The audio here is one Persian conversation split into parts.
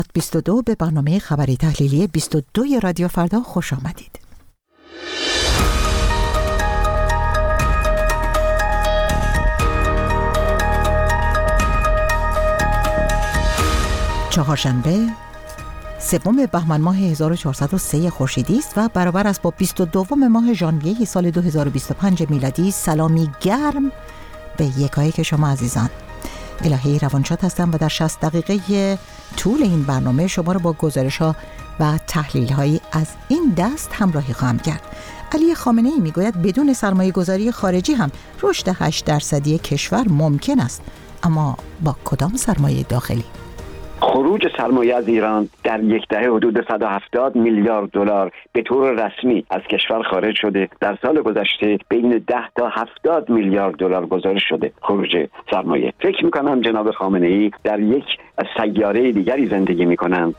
22 به برنامه خبری تحلیلی 22 رادیو فردا خوش آمدید. چهارشنبه سوم بهمن ماه 1403 خورشیدی است و برابر است با 22 ماه ژانویه سال 2025 میلادی. سلامی گرم به یکایک شما عزیزان. الهی روانشاد هستم و در 60 دقیقه طول این برنامه شما را با گزارش‌ها و تحلیل‌هایی از این دست همراهی خواهم کرد. علی خامنه‌ای میگوید بدون سرمایه‌گذاری خارجی هم رشد 8% کشور ممکن است، اما با کدام سرمایه داخلی؟ خروج سرمایه از ایران در یک دهه حدود 170 میلیارد دلار به طور رسمی از کشور خارج شده. در سال گذشته بین 10 تا 70 میلیارد دلار گزارش شده خروج سرمایه. فکر می‌کنم جناب خامنه‌ای در یک سیاره دیگری زندگی می‌کنند.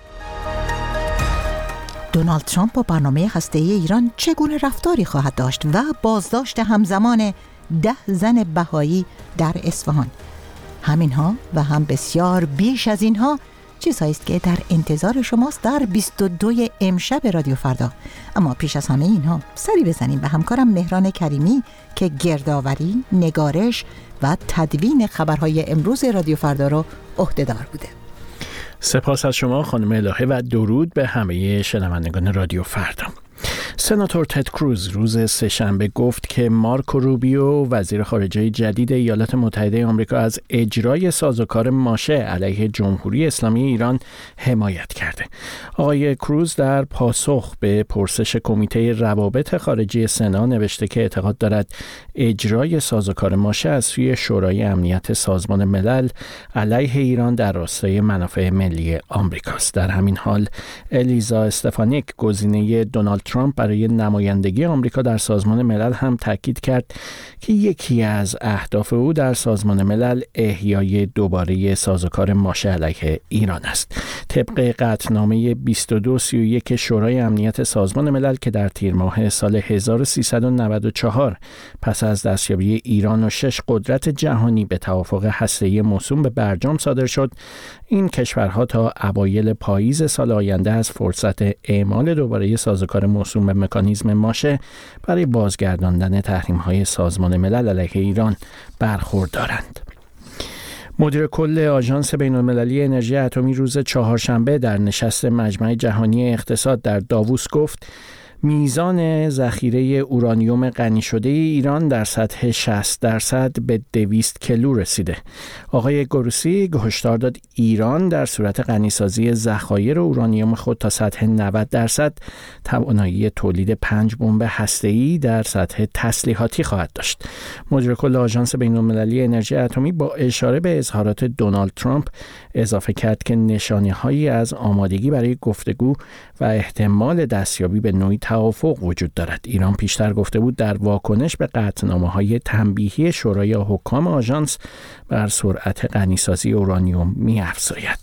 دونالد ترامپ با برنامه هسته‌ای ایران چگونه رفتاری خواهد داشت و بازداشت همزمان 10 زن بهایی در اصفهان. همینها و هم بسیار بیش از اینها چیزهایی است که در انتظار شماست در 22 امشب رادیو فردا. اما پیش از همه اینها سری بزنیم به همکارم مهران کریمی که گردآوری، نگارش و تدوین خبرهای امروز رادیو فردا رو عهده‌دار بوده. سپاس از شما خانم الهه و درود به همه شنوندگان رادیو فردا. سناتور تد کروز روز سه‌شنبه گفت که مارکو روبیو وزیر خارجه جدید ایالات متحده آمریکا از اجرای سازوکار ماشه علیه جمهوری اسلامی ایران حمایت کرده. آقای کروز در پاسخ به پرسش کمیته روابط خارجی سنا نوشته که اعتقاد دارد اجرای سازوکار ماشه از سوی شورای امنیت سازمان ملل علیه ایران در راستای منافع ملی آمریکاست. در همین حال الیزا استفانیک گزینه دونالد ترامپ برای نمایندگی آمریکا در سازمان ملل هم تاکید کرد که یکی از اهداف او در سازمان ملل احیای دوباره سازوکار ماشه علیه ایران است. طبق قطعنامه 2231 شورای امنیت سازمان ملل که در تیر ماه سال 1394 پس از دستیابی ایران و 6 قدرت جهانی به توافق هسته‌ای موسوم به برجام صادر شد، این کشورها تا اوایل پاییز سال آینده از فرصت اعمال دوباره سازوکار موسوم به مکانیزم ماشه برای بازگرداندن تحریم‌های سازمان ملل علیه ایران برخوردارند. مدیر کل آژانس بین‌المللی انرژی اتمی روز چهارشنبه در نشست مجمع جهانی اقتصاد در داووس گفت میزان ذخیره اورانیوم غنی شده ایران در سطح 60% به 200 کیلو رسیده. آقای گروسی هشدار داد ایران در صورت غنیسازی ذخایر اورانیوم خود تا سطح 90% توانایی تولید 5 بمب هسته‌ای در سطح تسلیحاتی خواهد داشت. مدیر کل آژانس بین‌المللی انرژی اتمی با اشاره به اظهارات دونالد ترامپ اضافه کرد که نشانه‌هایی از آمادگی برای گفتگو و احتمال دستیابی به نوعی توافق وجود دارد. ایران پیشتر گفته بود در واکنش به قطعنامه‌های تنبیهی شورای حکام آژانس بر سرعت غنیسازی اورانیوم می‌افزاید.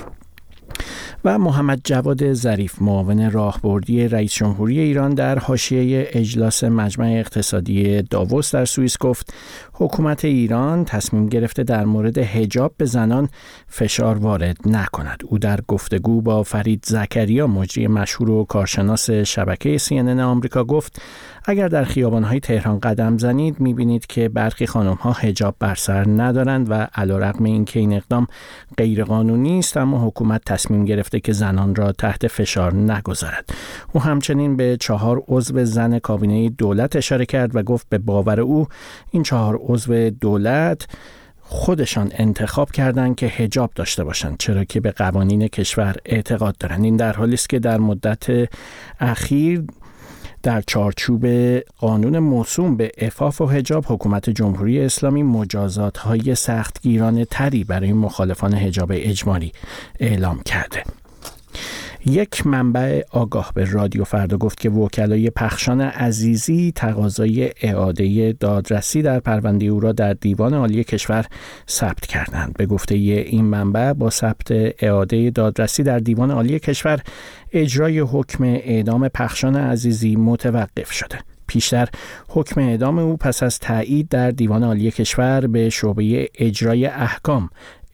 و محمد جواد ظریف معاون راهبردی رئیس جمهوری ایران در حاشیه اجلاس مجمع اقتصادی داووس در سوئیس گفت حکومت ایران تصمیم گرفته در مورد حجاب به زنان فشار وارد نکند. او در گفتگو با فرید زکریا مجری مشهور و کارشناس شبکه CNN آمریکا گفت اگر در خیابان‌های تهران قدم زنید می‌بینید که برخی خانم‌ها حجاب بر سر ندارند و علیرغم اینکه این اقدام غیرقانونی است اما حکومت تصمیم گرفته که زنان را تحت فشار نگذارد. او همچنین به 4 عضو زن کابینه دولت اشاره کرد و گفت به باور او این 4 عضو دولت خودشان انتخاب کردند که حجاب داشته باشند چرا که به قوانین کشور اعتقاد دارند. این در حالی است که در مدت اخیر در چارچوب قانون موسوم به عفاف و حجاب حکومت جمهوری اسلامی مجازات‌های سختگیرانه تری برای مخالفان حجاب اجباری اعلام کرده. یک منبع آگاه به رادیو فردا گفت که وکلای پخشان عزیزی تقاضای اعاده دادرسی در پرونده او را در دیوان عالی کشور ثبت کردند. به گفته این منبع با ثبت اعاده دادرسی در دیوان عالی کشور اجرای حکم اعدام پخشان عزیزی متوقف شده. پیشتر حکم اعدام او پس از تایید در دیوان عالی کشور به شعبه اجرای احکام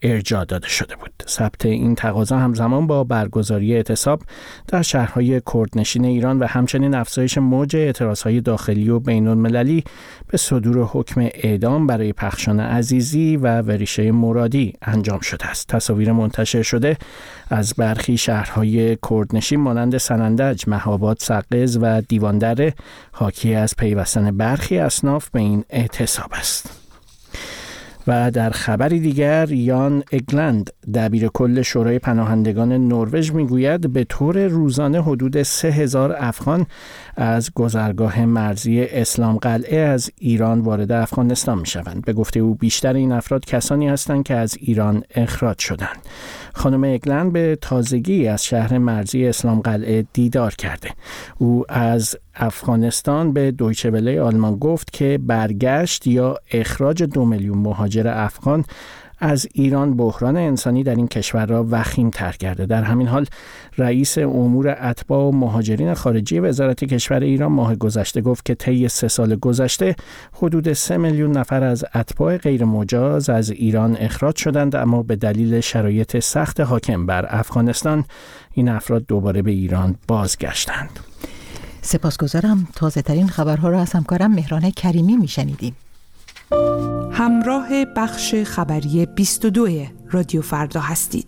ارجاع داده شده بود. ثبت این تقاضا همزمان با برگزاری اعتصاب در شهرهای کردنشین ایران و همچنین افزایش موج اعتراضهای داخلی و بین‌المللی به صدور حکم اعدام برای پخشان عزیزی و وریشه مرادی انجام شده است. تصاویر منتشر شده از برخی شهرهای کردنشین مانند سنندج، مهاباد، سقز و دیواندره حاکی از پیوستن برخی اصناف به این اعتصاب است. و در خبری دیگر، یان اگلند دبیر کل شورای پناهندگان نروژ میگوید به طور روزانه حدود 3000 افغان از گذرگاه مرزی اسلام قلعه از ایران وارد افغانستان میشوند. به گفته او بیشتر این افراد کسانی هستند که از ایران اخراج شدند. خانم اگلند به تازگی از شهر مرزی اسلام قلعه دیدار کرده. او از افغانستان به دویچه وله آلمان گفت که برگشت یا اخراج 2 میلیون مهاجر افغان از ایران بحران انسانی در این کشور را وخیم‌تر کرده. در همین حال رئیس امور اتباع و مهاجرین خارجی وزارت کشور ایران ماه گذشته گفت که طی 3 سال گذشته حدود 3 میلیون نفر از اتباع غیرمجاز از ایران اخراج شدند، اما به دلیل شرایط سخت حاکم بر افغانستان این افراد دوباره به ایران بازگشتند. سپاسگزارم. تازه ترین خبرها را از همکارم مهران کریمی میشنیدیم. همراه بخش خبری 22 رادیو فردا هستید.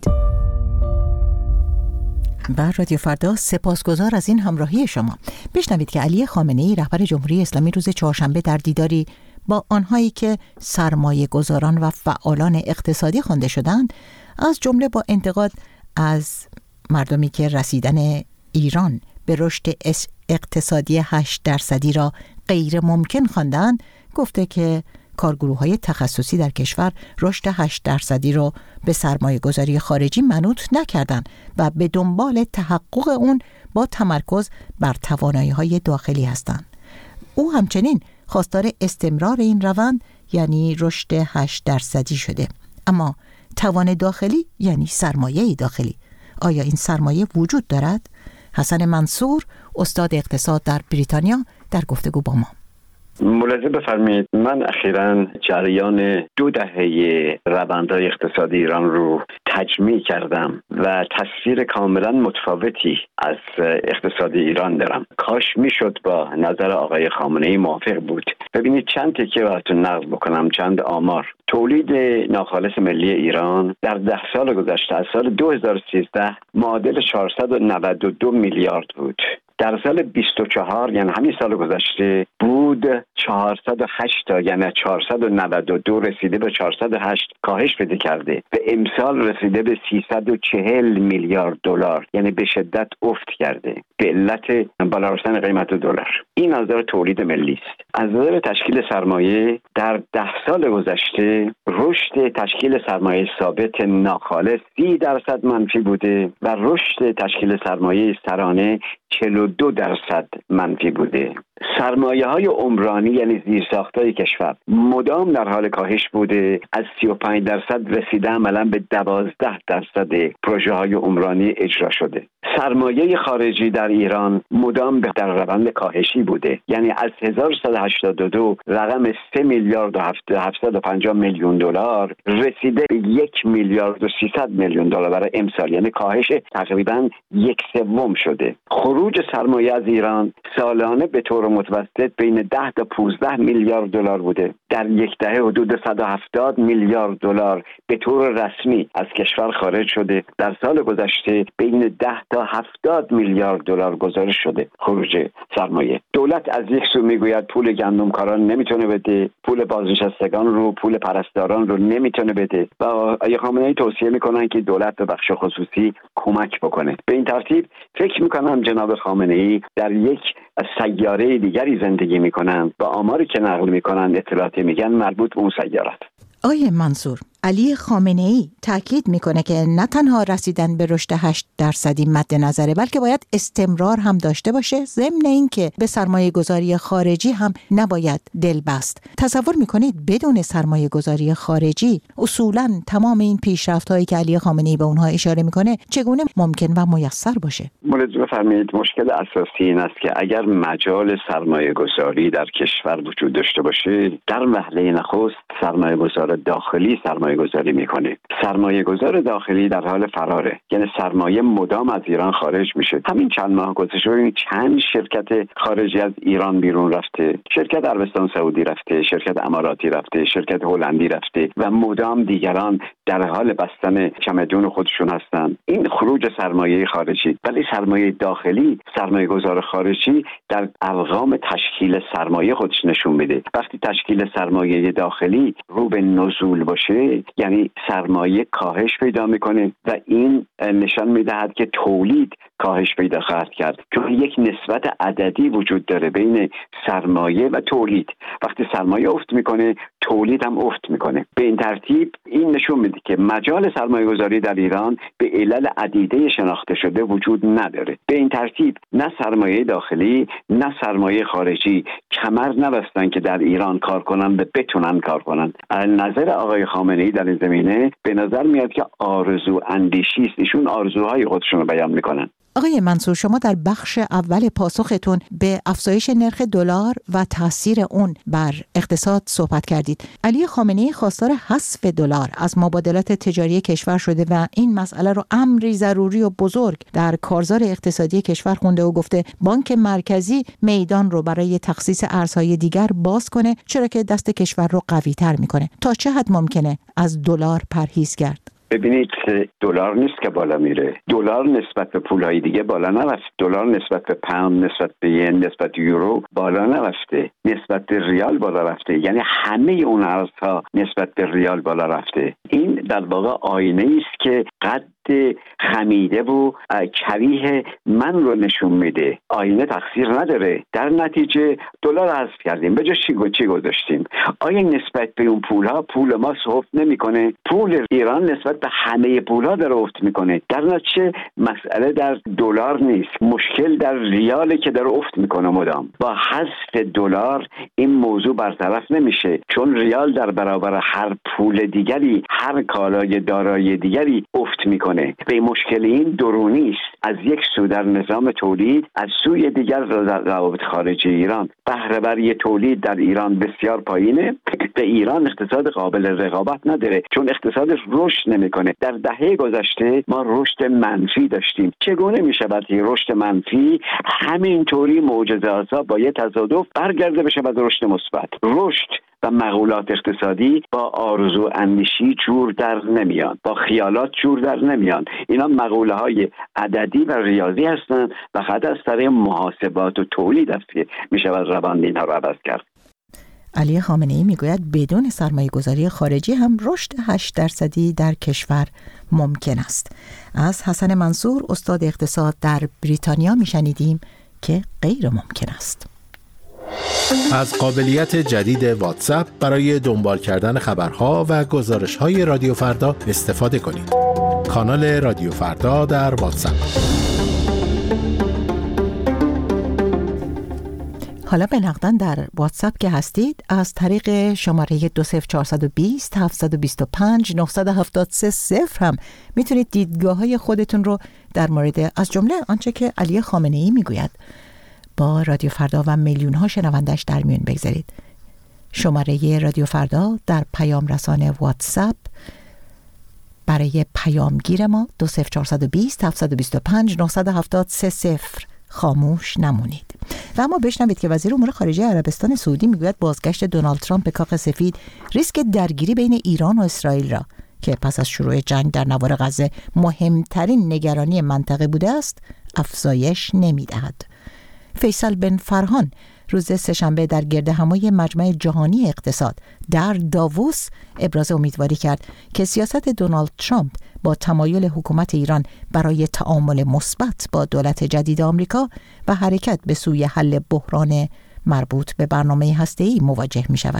بر رادیو فردا سپاسگزار از این همراهی شما. بشنوید که علی خامنه‌ای رهبر جمهوری اسلامی روز چهارشنبه در دیداری با آنهایی که سرمایه گذاران و فعالان اقتصادی خوانده شدند، از جمله با انتقاد از مردمی که رسیدن ایران به رشد اقتصادی 8% را غیر ممکن خواندند، گفته که کارگروه‌های تخصصی در کشور رشد 8% را به سرمایه گذاری خارجی منوط نکردند و به دنبال تحقق اون با تمرکز بر توانایی‌های داخلی هستند. او همچنین خواستار استمرار این روند یعنی رشد 8% شده. اما توان داخلی یعنی سرمایه داخلی. آیا این سرمایه وجود دارد؟ حسن منصور، استاد اقتصاد در بریتانیا، در گفتگو با ما. ملاحظه بفرمایید، من اخیراً جریان 2 دهه روندهای اقتصادی ایران رو تجمیع کردم و تصویر کاملا متفاوتی از اقتصاد ایران دارم. کاش میشد با نظر آقای خامنه‌ای موافق بود. ببینید چند تیکه براتون نقل بکنم، چند آمار. تولید ناخالص ملی ایران در 10 سال گذشته از سال 2013 معادل 492 میلیارد بود. در سال 24 یعنی همین سال گذشته بود 408 یعنی 492 رسیده به 408 کاهش پیدا کرده. به امسال رسیده به 340 میلیارد دلار، یعنی به شدت افت کرده به علت بالا رفتن قیمت دلار. این از نظر تولید ملی است. از نظر تشکیل سرمایه در 10 سال گذشته رشد تشکیل سرمایه ثابت ناخالص 30% منفی بوده و رشد تشکیل سرمایه سرانه 42% منفی بوده. سرمایه‌های عمرانی یعنی زیرساخت‌های کشور مدام در حال کاهش بوده، از 35% رسیده عملاً به 12% پروژه‌های عمرانی اجرا شده. سرمایه خارجی در ایران مدام در روند کاهشی بوده، یعنی از 1182 رقم 3 میلیارد و 750 میلیون دلار رسیده به 1 میلیارد و 300 میلیون دلار برای امسال، یعنی کاهش تقریباً 1/3 شده. خروج سرمایه از ایران سالانه به طور متوسط بین 10 تا 15 میلیارد دلار بوده. در یک دهه حدود 170 میلیارد دلار به طور رسمی از کشور خارج شده. در سال گذشته بین 10 تا 70 میلیارد دلار گزارش شده خروج سرمایه. دولت از یک سو میگوید پول گندمکاران نمیتونه بده، پول بازنشستگان رو، پول پرستاران رو نمیتونه بده و آقای خامنه‌ای توصیه میکنن که دولت به بخش خصوصی کمک بکنه. به این ترتیب فکر میکنم جناب خامنه‌ای در یک سیاره دیگری زندگی میکنن و آماری که نقل میکنن اطلاعاتی میگن مربوط به اون سیاره است. آقای منصور، علی خامنه‌ای تاکید میکنه که نه تنها رسیدن به رشد 8% مد نظره، بلکه باید استمرار هم داشته باشه، ضمن اینکه به سرمایه گذاری خارجی هم نباید دل بست. تصور میکنید بدون سرمایه گذاری خارجی اصولاً تمام این پیشرفت‌هایی که علی خامنه‌ای به اونها اشاره میکنه چگونه ممکن و میسر باشه؟ ملاحظه بفرمایید، مشکل اساسی این است که اگر مجال سرمایه گذاری در کشور وجود داشته باشه، در وهله نخست سرمایه گذار داخلی سرمایه سرمایه گذاری میکنه. سرمایه گذار داخلی در حال فراره، یعنی سرمایه مدام از ایران خارج میشه. همین چند ماه گذشته ببینید چند شرکت خارجی از ایران بیرون رفته، شرکت عربستان سعودی رفته، شرکت اماراتی رفته، شرکت هلندی رفته و مدام دیگران در حال بستن چمدون خودشون هستن. این خروج سرمایه خارجی. ولی سرمایه داخلی، سرمایه گذار خارجی در ارقام تشکیل سرمایه خودش نشون میده. وقتی تشکیل سرمایه داخلی رو به نزول باشه، یعنی سرمایه کاهش پیدا میکنه و این نشان میدهد که تولید کاهش پیدا خواهد کرد، چون یک نسبت عددی وجود داره بین سرمایه و تولید. وقتی سرمایه افت میکنه، تولید هم افت میکنه. به این ترتیب این نشون میده که مجال سرمایه گذاری در ایران به علل عدیده شناخته شده وجود نداره. به این ترتیب نه سرمایه داخلی نه سرمایه خارجی کمر نبستن که در ایران کار کنن و بتونن کار کنن. نظر آقای خامنه‌ای در این زمینه به نظر میاد که آرزو اندیشی است. ایشون آرزوهای خودشون رو بیان میکنن. آقای منصور، شما در بخش اول پاسختون به افزایش نرخ دلار و تاثیر اون بر اقتصاد صحبت کردید. علی خامنه‌ای خواستار حذف دلار از مبادلات تجاری کشور شده و این مسئله رو امری ضروری و بزرگ در کارزار اقتصادی کشور خونده و گفته بانک مرکزی میدان رو برای تخصیص ارزهای دیگر باز کنه، چرا که دست کشور رو قوی‌تر میکنه. تا چه حد ممکنه از دلار پرهیز کرد؟ ببینید، دلار نیست که بالا میره. دلار نسبت به پولهای دیگه بالا نرفت. دلار نسبت به پوند، نسبت به ین، نسبت به یورو بالا نرفته. نسبت به ریال بالا رفته. یعنی همه اون ارزها نسبت به ریال بالا رفته. این در واقع آینه است که قد خمیده و کریه من رو نشون میده. آینه تقصیر نداره. در نتیجه دلار حذف کردیم، به جای چی گذاشتیم؟ آیا نسبت به اون پولها پول ما افت نمیکنه؟ پول ایران نسبت به همه پولها داره افت میکنه. در نتیجه مسئله در دلار نیست، مشکل در ریاله که داره افت میکنه مدام. با حذف دلار این موضوع برطرف نمیشه، چون ریال در برابر هر پول دیگری، هر کالای دارایی دیگری افت میکنه. به مشکل این درونی است. از یک سو در نظام تولید، از سوی دیگر روابط خارجی ایران. بهره وری تولید در ایران بسیار پایینه. به ایران اقتصاد قابل رقابت نداره، چون اقتصادش رشد نمیکنه. در دهه گذشته ما رشد منفی داشتیم. چگونه میشود که رشد منفی همینطوری معجزه‌آسا با یه تصادف برگرده بشه به رشد مثبت؟ رشد و مقولات اقتصادی با آرزو اندیشی جور در نمیان، با خیالات جور در نمیان. اینا مقوله های عددی و ریاضی هستند و خود از طریق محاسبات و تولید است که میشه روند اینها رو عوض کرد. علی خامنه‌ای میگوید بدون سرمایه گذاری خارجی هم رشد 8% در کشور ممکن است. از حسن منصور استاد اقتصاد در بریتانیا میشنیدیم که غیر ممکن است. از قابلیت جدید واتساپ برای دنبال کردن خبرها و گزارش‌های رادیو فردا استفاده کنید. کانال رادیو فردا در واتساپ. حالا به نقدن در واتساپ که هستید، از طریق شماره 20420 725 973 هم میتونید دیدگاه‌های خودتون رو در مورد از جمله آنچه که علی خامنه‌ای میگوید با رادیو فردا و میلیون ها شنوندش در میون بگذارید. شماره رادیو فردا در پیام رسان واتساپ برای پیامگیر ما 20420 725 973 خاموش نمونید. و اما بشنوید که وزیر امور خارجه عربستان سعودی میگوید بازگشت دونالد ترامپ به کاخ سفید ریسک درگیری بین ایران و اسرائیل را که پس از شروع جنگ در نوار غزه مهمترین نگرانی منطقه بوده است افزایش نمیدهد. فیصل بن فرهان روز سه‌شنبه در گردهمایی مجمع جهانی اقتصاد در داووس ابراز امیدواری کرد که سیاست دونالد ترامپ با تمایل حکومت ایران برای تعامل مثبت با دولت جدید آمریکا و حرکت به سوی حل بحران مربوط به برنامه هسته‌ای مواجه می شود.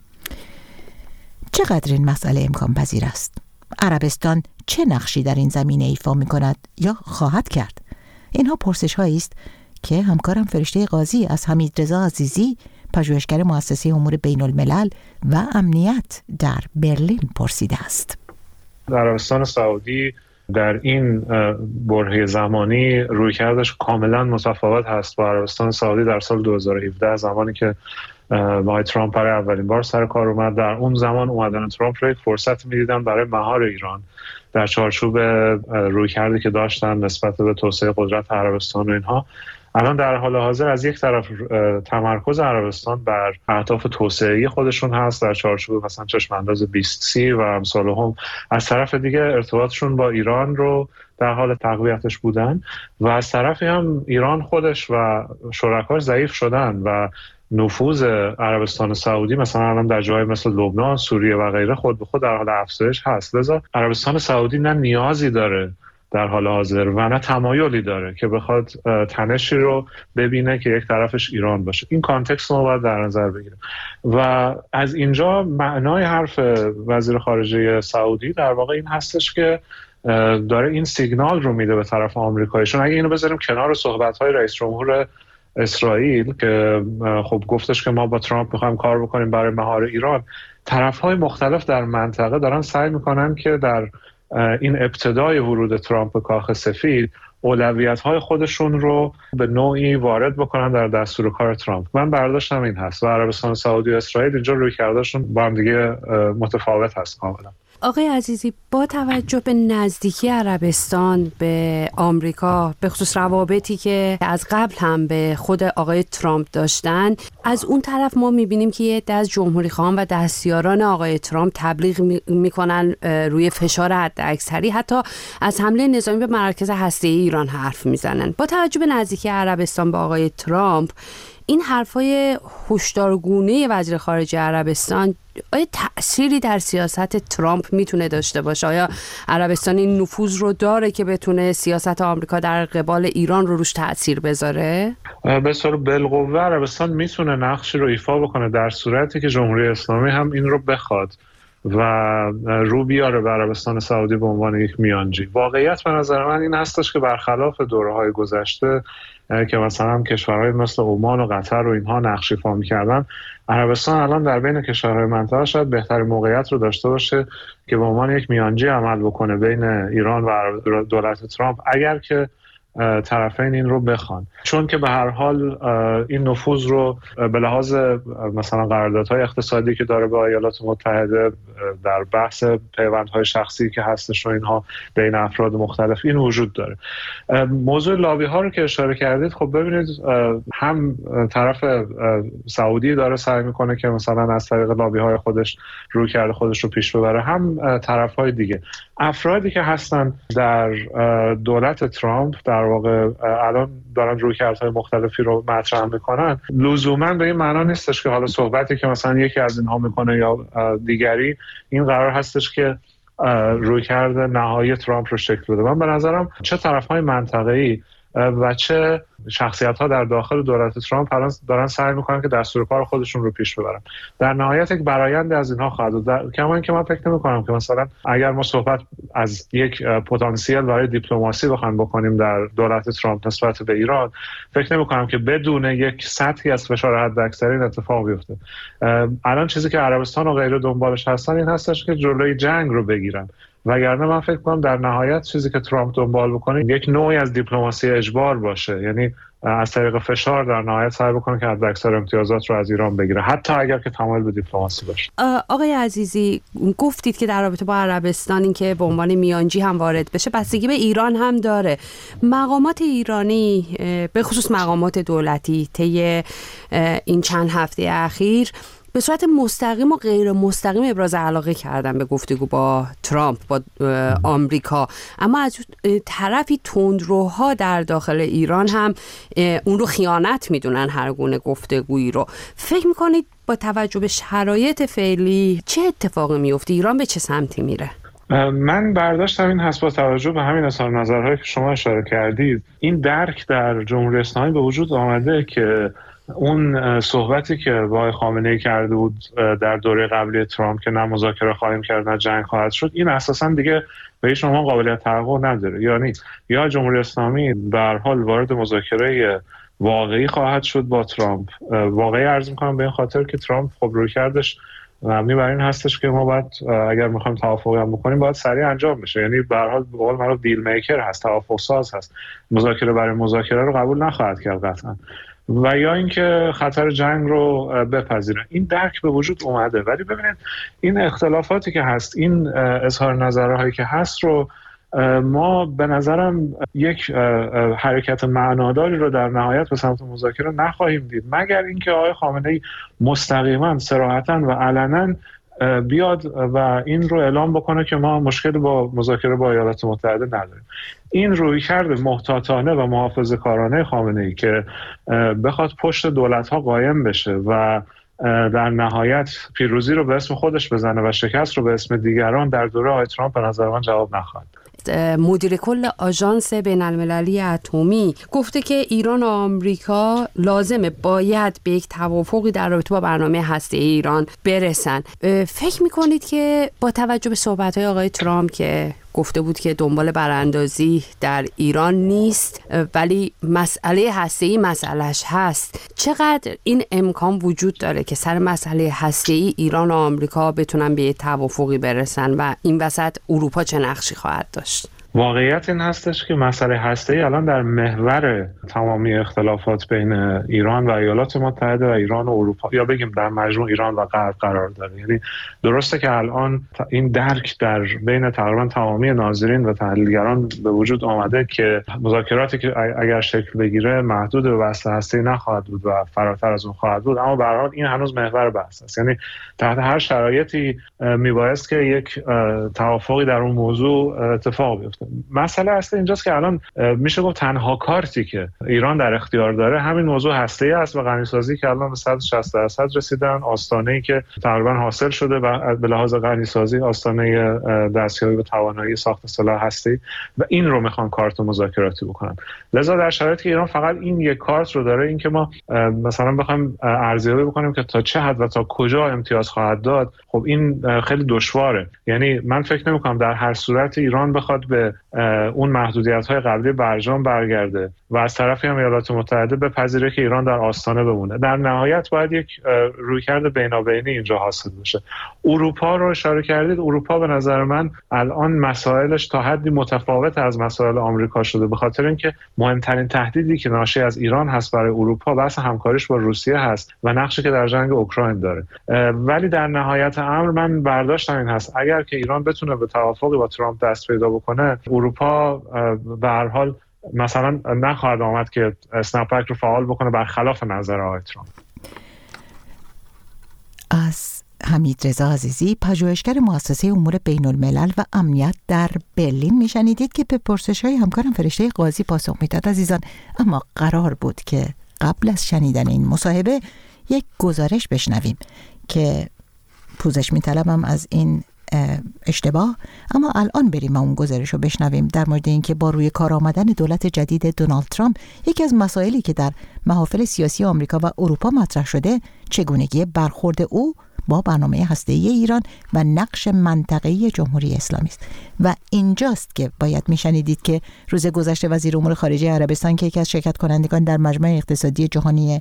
چقدر این مسئله امکان پذیر است؟ عربستان چه نقشی در این زمینه ایفا می کند یا خواهد کرد؟ اینها پرسش هایی است که همکارم فرشته قاضی از حمیدرضا عزیزی، پژوهشگر مؤسسه امور بین الملل و امنیت در برلین پرسیده است. عربستان سعودی در این برهه زمانی رویکردش کاملا متفاوت هست با عربستان سعودی در سال 2017 زمانی که آقای ترامپ برای اولین بار سر کار اومد، در اون زمان اومدن ترامپ رو یک فرصت می‌دیدن برای مهار ایران در چارچوب رویکردی که داشتن نسبت به توسعه قدرت عربستان و اینها. الان در حال حاضر از یک طرف تمرکز عربستان بر اهداف توسعه‌ای خودشون هست در چارچوب مثلا چشم‌انداز 2030 و امثال هم، از طرف دیگه ارتباطشون با ایران رو در حال تقویتش بودن و از طرفی هم ایران خودش و شرکاش ضعیف شدن و نفوذ عربستان سعودی مثلا الان در جای مثل لبنان، سوریه و غیره خود به خود در حال افزایش هست. لذا عربستان سعودی نه نیازی داره در حال حاضر و نه تمایلی داره که بخواد تنشی رو ببینه که یک طرفش ایران باشه. این کانتکست رو باید در نظر بگیره و از اینجا معنای حرف وزیر خارجه سعودی در واقع این هستش که داره این سیگنال رو میده به طرف آمریکاییشون. اگه اینو بذاریم کنار صحبت‌های رئیس جمهور اسرائیل که خب گفتش که ما با ترامپ می‌خوایم کار بکنیم برای مهار ایران، طرف‌های مختلف در منطقه دارن سعی می‌کنن که در این ابتدای ورود ترامپ به کاخ سفید اولویت‌های خودشون رو به نوعی وارد بکنن در دستور کار ترامپ. من برداشتم این هست و عربستان سعودی و اسرائیل اینجا رویکردشون با هم دیگه متفاوت هست کاملا. آقای عزیزی، با توجه به نزدیکی عربستان به آمریکا، به خصوص روابطی که از قبل هم به خود آقای ترامپ داشتن، از اون طرف ما میبینیم که یه عده از جمهوری خواهان و دستیاران آقای ترامپ تبلیغ میکنن روی فشار حداکثری، حتی از حمله نظامی به مراکز هسته‌ای ایران حرف میزنن. با توجه به نزدیکی عربستان با آقای ترامپ، این حرفای هشدارگونه وزیر خارجه عربستان آیا تأثیری در سیاست ترامپ میتونه داشته باشه؟ آیا عربستان این نفوذ رو داره که بتونه سیاست آمریکا در قبال ایران رو روش تأثیر بذاره؟ به صورت بالقوه عربستان میتونه نقشی رو ایفا بکنه در صورتی که جمهوری اسلامی هم این رو بخواد و رو بیاره به عربستان سعودی به عنوان یک میانجی. واقعیت به نظر من این هستش که برخلاف دوره‌های گذشته که مثلا کشورهای مثل عمان و قطر و اینها نقش ایفا می‌کردن، عربستان الان در بین کشورهای منطقه شاید بهترین موقعیت رو داشته باشه که به عنوان یک میانجی عمل بکنه بین ایران و دولت ترامپ، اگر که طرفین این رو بخوان. چون که به هر حال این نفوذ رو به لحاظ مثلا قراردادهای اقتصادی که داره با ایالات متحده در بحث پیوندهای شخصی که هستش و اینها بین افراد مختلف این وجود داره. موضوع لابی ها رو که اشاره کردید، خب ببینید هم طرف سعودی داره سعی میکنه که مثلا از طریق لابی های خودش روی کرده خودش رو پیش ببره، هم طرف های دیگه. افرادی که هستن در دولت ترامپ در واقع الان دارن رویکردهای مختلفی رو مطرح میکنن، لزوما به این معنا نیستش که حالا صحبتی که مثلا یکی از اینها میکنه یا دیگری این قرار هستش که رویکرد نهایی ترامپ رو شکل بده. من به نظرم چه طرفهای منطقه‌ای و چه شخصیت‌ها در داخل دولت ترامپ الان دارن سعی میکنن که دستور کار خودشون رو پیش ببرن. در نهایت یک برآیند از اینها خواهد بود. کما اینکه من فکر نمی‌کنم که مثلا اگر ما صحبت از یک پتانسیل برای دیپلماسی بخوایم بکنیم در دولت ترامپ نسبت به ایران، فکر نمی‌کنم که بدون یک سطحی از فشار حداکثری اتفاق بیفته. الان چیزی که عربستان و غیره دنبالش هستن این هستش که جلوی جنگ رو بگیرن، وگرنه من فکر کنم در نهایت چیزی که ترامپ دنبال بکنه یک نوعی از دیپلماسی اجبار باشه، یعنی از طریق فشار در نهایت سعی بکنه که حداکثر امتیازات رو از ایران بگیره، حتی اگر که تمایل به دیپلماسی باشه. آقای عزیزی، گفتید که در رابطه با عربستان این که به عنوان میانجی هم وارد بشه بستگی به ایران هم داره. مقامات ایرانی به خصوص مقامات دولتی طی این چند هفته اخیر به صورت مستقیم و غیر مستقیم ابراز علاقه کردن به گفتگو با ترامپ، با آمریکا، اما از طرفی تندروها در داخل ایران هم اون رو خیانت میدونن هر گونه گفتگویی رو. فکر میکنید با توجه به شرایط فعلی چه اتفاقی میفته؟ ایران به چه سمتی میره؟ من برداشتم این هست با توجه به همین اظهار نظرهایی که شما اشاره کردید، این درک در جمهوری اسلامی به وجود آمده که اون صحبتی که با خامنه‌ای کرده بود در دوره قبلی ترامپ که نه مذاکره خواهیم کرد نه جنگ خواهد شد، این اساساً دیگه به هیچ عنوان قابلیت تحقق نداره. یعنی یا جمهوری اسلامی به هر حال وارد مذاکره واقعی خواهد شد با ترامپ، واقعی عرض می‌کنم به این خاطر که ترامپ خب رویکردش مبنی بر این هستش که ما باید اگر می‌خوایم توافقی هم بکنیم باید سریع انجام بشه، یعنی به هر حال به قول معروف دیل میکر هست، توافق ساز هست، مذاکره برای مذاکره رو قبول نخواهد کرد قطعاً. و یا اینکه خطر جنگ رو بپذیرن. این درک به وجود اومده، ولی ببینید این اختلافاتی که هست، این اظهار نظرهایی که هست رو ما به نظرم یک حرکت معناداری رو در نهایت به سمت مذاکره نخواهیم دید، مگر اینکه آقای خامنه‌ای مستقیما صراحتاً و علناً بیاد و این رو اعلام بکنه که ما مشکل با مذاکره با ایالات متحده نداریم. این رویکرد محتاطانه و محافظه‌کارانه خامنه‌ای که بخواد پشت دولت‌ها قایم بشه و در نهایت پیروزی رو به اسم خودش بزنه و شکست رو به اسم دیگران، در دوره آقای ترامپ به نظر من جواب نخواهد. مدیر کل آژانس بین‌المللی اتمی گفته که ایران و آمریکا باید به یک توافقی در رابطه با برنامه هسته‌ای ایران برسن. فکر می‌کنید که با توجه به صحبت‌های آقای ترامپ که گفته بود که دنبال براندازی در ایران نیست ولی مسئله هسته‌ای مسئله‌اش هست، چقدر این امکان وجود داره که سر مسئله هسته‌ای ایران و آمریکا بتونن به یک توافقی برسن و این وسط اروپا چه نقشی خواهد داشت؟ واقعیت این هستش که مسئله هسته‌ای الان در محور تمامی اختلافات بین ایران و ایالات متحده و ایران و اروپا، یا بگیم در مجموع ایران و غرب قرار داره. یعنی درسته که الان این درک در بین تقریبا تمامی ناظرین و تحلیلگران به وجود آمده که مذاکراتی که اگر شکل بگیره محدود به بحث هسته‌ای نخواهد بود و فراتر از اون خواهد بود، اما به هر حال این هنوز محور بحث است. یعنی تحت هر شرایطی میبایست که یک توافقی در اون موضوع اتفاق بیفته. مسئله هسته اینجاست که الان میشه گفت تنها کارتی که ایران در اختیار داره همین موضوع هسته‌ای است و غنیسازی که الان به 160% رسیدن، آستانه‌ای که تقریبا حاصل شده و به لحاظ غنیسازی آستانه دستیابی به توانایی ساخت سلاح هسته‌ای، و این رو میخوان کارت مذاکراتی بکنن. لذا در شرایطی که ایران فقط این یک کارت رو داره، این که ما مثلا بخوایم ارزیابی بکنیم که تا چه حد و تا کجا امتیاز خواهد داد، خب این خیلی دشواره. یعنی من فکر نمی‌کنم در هر صورت ایران بخواد به اون محدودیت‌های قبلی برجام برگرده و از طرفی هم ایالات متحده بپذیره که ایران در آستانه بمونه. در نهایت باید یک رویکرد بینابینی اینجا حاصل بشه. اروپا رو اشاره کردید. اروپا به نظر من الان مسائلش تا حدی متفاوت از مسائل آمریکا شده، به خاطر اینکه مهمترین تهدیدی که ناشی از ایران هست برای اروپا بحث همکاریش با روسیه هست و نقشی که در جنگ اوکراین داره. ولی در نهایت امر من برداشتم این هست اگر که ایران بتونه به توافقی با ترامپ دست پیدا بکنه، اروپا به هر حال مثلا نخواهد آمد که اسنپک رو فعال بکنه برخلاف نظر آقای ترامپ. از حمید رضا عزیزی، پژوهشگر مؤسسه امور بین الملل و امنیت در برلین میشنیدید که به پرسش‌های همکارم فرشته قاضی پاسخ میداد. عزیزان، اما قرار بود که قبل از شنیدن این مصاحبه یک گزارش بشنویم که پوزش میطلبم از این اشتباه، اما الان بریم اون گزارش رو بشنویم در مورد اینکه با روی کار آمدن دولت جدید دونالد ترامپ یکی از مسائلی که در محافل سیاسی آمریکا و اروپا مطرح شده چگونگی برخورد او با برنامه هسته‌ای ایران و نقش منطقه‌ای جمهوری اسلامی است. و اینجاست که باید میشنیدید که روز گذشته وزیر امور خارجه عربستان که یکی از شرکت کنندگان در مجمع اقتصادی جهانی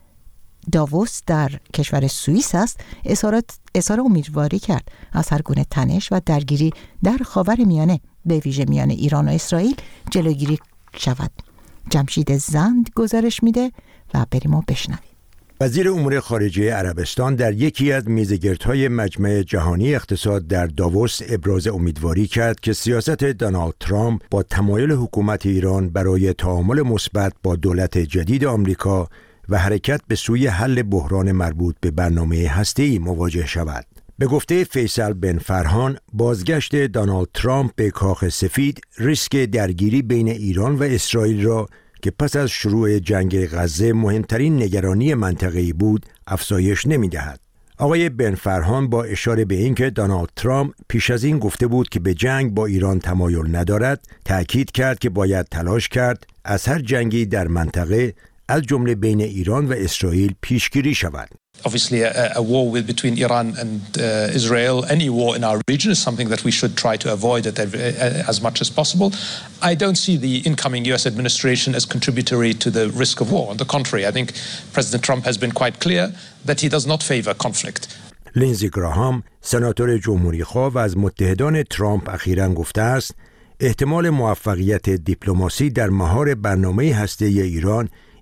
داووس در کشور سوئیس است، اظهار امیدواری کرد از هر گونه تنش و درگیری در خاورمیانه به ویژه میان ایران و اسرائیل جلوگیری شود. جمشید زند گزارش میده و بریم و بشنویم. وزیر امور خارجه عربستان در یکی از میزگردهای مجمع جهانی اقتصاد در داووس ابراز امیدواری کرد که سیاست دونالد ترامپ با تمایل حکومت ایران برای تعامل مثبت با دولت جدید آمریکا و حرکت به سوی حل بحران مربوط به برنامه هسته‌ای مواجه شود. به گفته فیصل بن فرهان، بازگشت دونالد ترامپ به کاخ سفید ریسک درگیری بین ایران و اسرائیل را که پس از شروع جنگ غزه مهمترین نگرانی منطقه‌ای بود، افزایش نمی‌دهد. آقای بن فرهان با اشاره به اینکه دونالد ترامپ پیش از این گفته بود که به جنگ با ایران تمایل ندارد، تأکید کرد که باید تلاش کرد از هر جنگی در منطقه از جمله بین ایران و اسرائیل پیشگیری شود. Obviously, a war between Iran and Israel, any war in our region is something that we should try to avoid as much as possible. I don't see the incoming US administration as contributory to the risk of war. On the contrary, I think President Trump has been quite clear that he does not favor conflict. لینزی گراهام، سناتور جمهوری‌خواه و از متحدان ترامپ اخیراً گفته است احتمال موفقیت دیپلماسی در مهار برنامه هسته‌ای ایران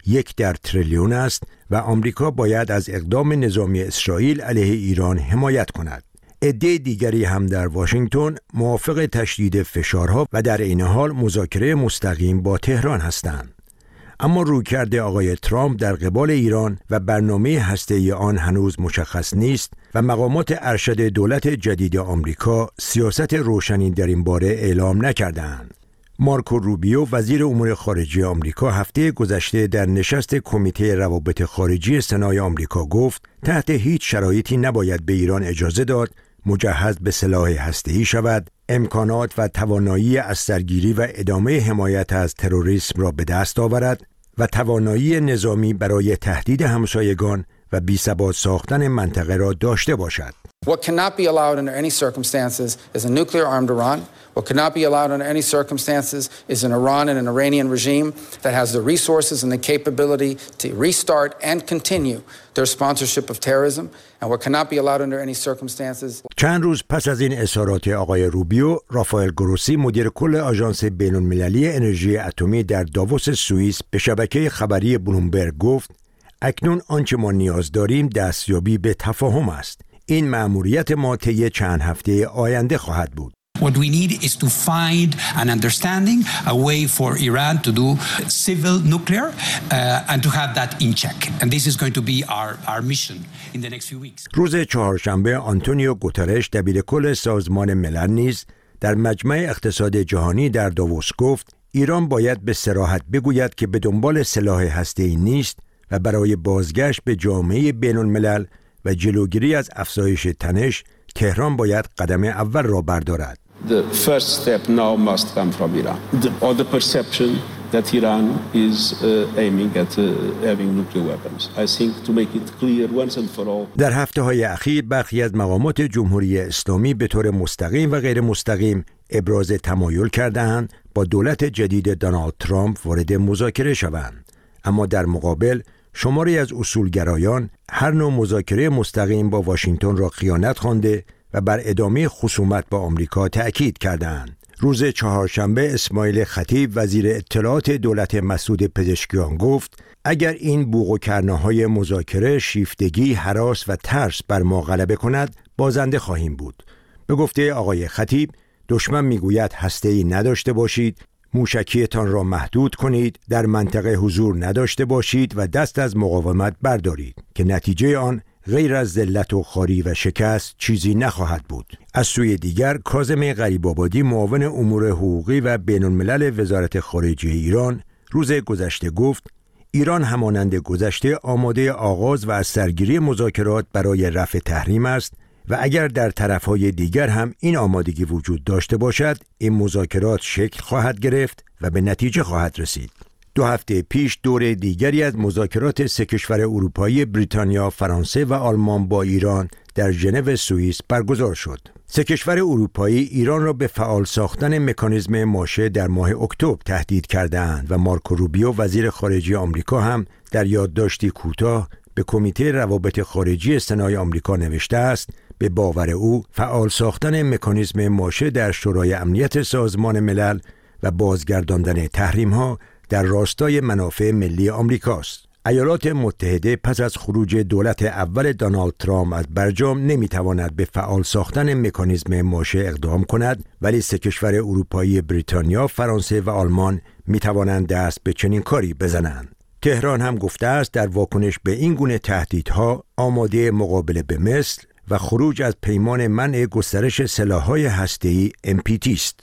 1 تریلیون است و آمریکا باید از اقدام نظامی اسرائیل علیه ایران حمایت کند. عده دیگری هم در واشنگتن موافق تشدید فشارها و در این حال مذاکره مستقیم با تهران هستند. اما رویکرد آقای ترامپ در قبال ایران و برنامه هسته‌ای آن هنوز مشخص نیست و مقامات ارشد دولت جدید آمریکا سیاست روشنی در این باره اعلام نکردند. مارکو روبیو وزیر امور خارجه آمریکا هفته گذشته در نشست کمیته روابط خارجی سنای آمریکا گفت تحت هیچ شرایطی نباید به ایران اجازه داد مجهز به سلاح هسته‌ای شود، امکانات و توانایی از سرگیری و ادامه حمایت از تروریسم را به دست آورد و توانایی نظامی برای تهدید همسایگان و بی‌ثبات ساختن منطقه را داشته باشد. What cannot be allowed under any circumstances is a nuclear-armed Iran. What cannot be allowed under any circumstances is an Iran and an Iranian regime that has the resources and the capability to restart and continue their sponsorship of terrorism. And what cannot be allowed under any circumstances. چند روز پس از این اظهارات آقای روبیو، رافائل گروسی مدیر کل آژانس بین‌المللی انرژی اتمی در داووس سوئیس به شبکه خبری بلومبرگ گفت: اکنون آنچه ما نیاز داریم دستیابی به تفاهم است. این مأموریت ما طی چند هفته آینده خواهد بود. What we need is to find an understanding, a way for Iran to do civil nuclear and to have that in check. And this is going to be our mission in the next few weeks. روز چهارشنبه آنتونیو گوترش دبیرکل سازمان ملل نیز در مجمع اقتصاد جهانی در داووس گفت ایران باید به صراحت بگوید که به دنبال سلاح هسته‌ای نیست و برای بازگشت به جامعه بین‌الملل و جلوگیری از افزایش تنش تهران باید قدم اول را بردارد. The first step now must come from Iran. The perception that Iran is aiming at having nuclear weapons. I think to make it clear once and for all. در هفته‌های اخیر برخی از مقامات جمهوری اسلامی به طور مستقیم و غیر مستقیم ابراز تمایل کرده‌اند با دولت جدید دونالد ترامپ وارد مذاکره شوند. اما در مقابل شماری از اصولگرایان هر نوع مذاکره مستقیم با واشنگتن را خیانت خوانده و بر ادامه خصومت با آمریکا تأکید کردند. روز چهارشنبه اسماعیل خطیب وزیر اطلاعات دولت مسعود پزشکیان گفت اگر این بوق و کرناهای مذاکره شیفتگی، هراس و ترس بر ما غلبه کند بازنده خواهیم بود. به گفته آقای خطیب دشمن میگوید هسته‌ای نداشته باشید، موشکیتان را محدود کنید، در منطقه حضور نداشته باشید و دست از مقاومت بردارید که نتیجه آن غیر از ذلت و خواری و شکست چیزی نخواهد بود. از سوی دیگر کاظم غریب‌آبادی معاون امور حقوقی و بین‌الملل وزارت خارجه ایران روز گذشته گفت ایران همانند گذشته آماده آغاز و از سرگیری مذاکرات برای رفع تحریم است و اگر در طرف‌های دیگر هم این آمادگی وجود داشته باشد این مذاکرات شکل خواهد گرفت و به نتیجه خواهد رسید. 2 هفته پیش دور دیگری از مذاکرات 3 کشور اروپایی بریتانیا، فرانسه و آلمان با ایران در ژنو سوئیس برگزار شد. 3 کشور اروپایی ایران را به فعال ساختن مکانیزم ماشه در ماه اکتبر تهدید کرده‌اند و مارکو روبیو وزیر خارجه آمریکا هم در یادداشتی کوتاه به کمیته روابط خارجی سنای آمریکا نوشته است به باور او فعال ساختن مکانیزم ماشه در شورای امنیت سازمان ملل و بازگرداندن تحریم‌ها در راستای منافع ملی آمریکاست. ایالات متحده پس از خروج دولت اول دونالد ترامپ از برجام نمیتواند به فعال ساختن مکانیزم ماشه اقدام کند، ولی 3 کشور اروپایی بریتانیا، فرانسه و آلمان میتوانند دست به چنین کاری بزنند. تهران هم گفته است در واکنش به این گونه تهدیدها آماده مقابله به مثل و خروج از پیمان منع گسترش سلاح‌های هسته‌ای NPT است.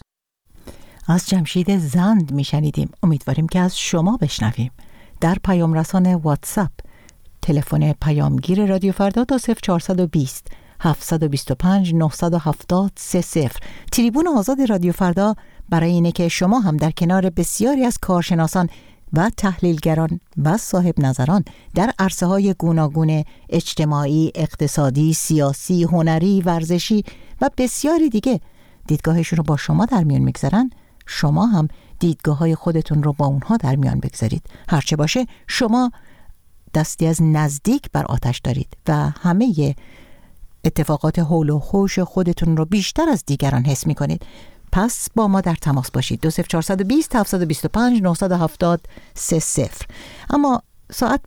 از جمشید زند میشنیدیم. امیدواریم که از شما بشنویم. در پیام رسان واتساپ تلفن پیامگیر رادیو فردا 0420 725 970 30. تریبون آزاد رادیو فردا برای اینه که شما هم در کنار بسیاری از کارشناسان و تحلیلگران و صاحب نظران در عرصه‌های گوناگون اجتماعی، اقتصادی، سیاسی، هنری، ورزشی و بسیاری دیگه دیدگاهشون رو با شما در میان میگذارن، شما هم دیدگاه‌های خودتون رو با اونها در میان بگذارید. هرچه باشه شما دستی از نزدیک بر آتش دارید و همه اتفاقات حول و حوش خودتون رو بیشتر از دیگران حس می‌کنید. پس با ما در تماس باشید. 2420 725 970 30. اما ساعت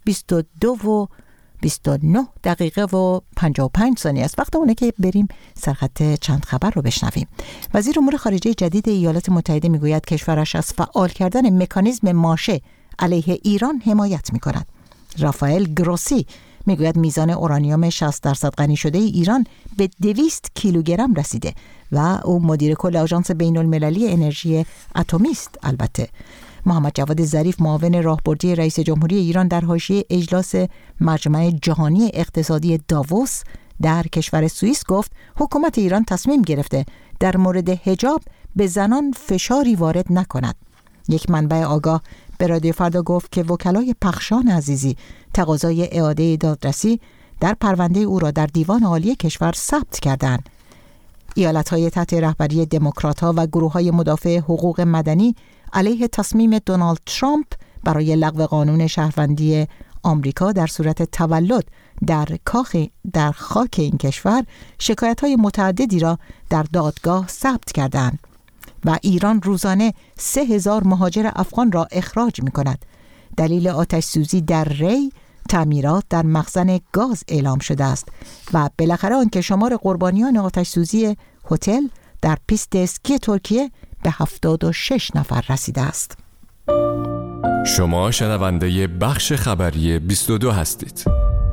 22:29 است. وقت اونه که بریم سرخط چند خبر رو بشنویم. وزیر امور خارجه جدید ایالات متحده میگوید کشورش از فعال کردن مکانیزم ماشه علیه ایران حمایت میکند. رافائل گروسی میگوید میزان اورانیوم 60% غنی شده ایران به 200 کیلوگرم رسیده و او مدیر کل آژانس بین المللی انرژی اتمی است. البته محمد جواد ظریف معاون راهبردی رئیس جمهوری ایران در حاشیه اجلاس مجمع جهانی اقتصادی داووس در کشور سوئیس گفت حکومت ایران تصمیم گرفته در مورد حجاب به زنان فشاری وارد نکند. یک منبع آگاه به رادیو فردا گفت که وکلای پخشان عزیزی تقاضای اعاده دادرسی در پرونده او را در دیوان عالی کشور ثبت کردند. ایالت‌های تحت رهبری دموکرات‌ها و گروه‌های مدافع حقوق مدنی علیه تصمیم دونالد ترامپ برای لغو قانون شهروندی آمریکا در صورت تولد در خاک این کشور شکایت‌های متعددی را در دادگاه ثبت کردند و ایران روزانه 3000 مهاجر افغان را اخراج می‌کند. دلیل آتش سوزی در ری تعمیرات در مخزن گاز اعلام شده است و بالاخره آنکه شمار قربانیان آتش سوزی هتل در پیست اسکی ترکیه به 76 نفر رسیده است. شما شنونده بخش خبری 22 هستید.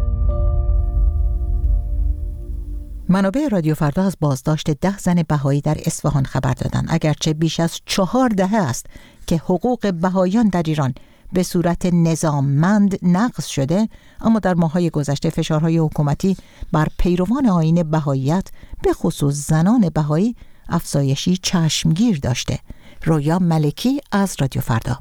منابع رادیو فردا از بازداشت 10 زن بهایی در اصفهان خبر دادند. اگرچه بیش از 4 دهه است که حقوق بهاییان در ایران به صورت نظاممند نقض شده، اما در ماه‌های گذشته فشارهای حکومتی بر پیروان آیین بهاییت به خصوص زنان بهایی افزایشی چشمگیر داشته. رویا ملکی از رادیو فردا.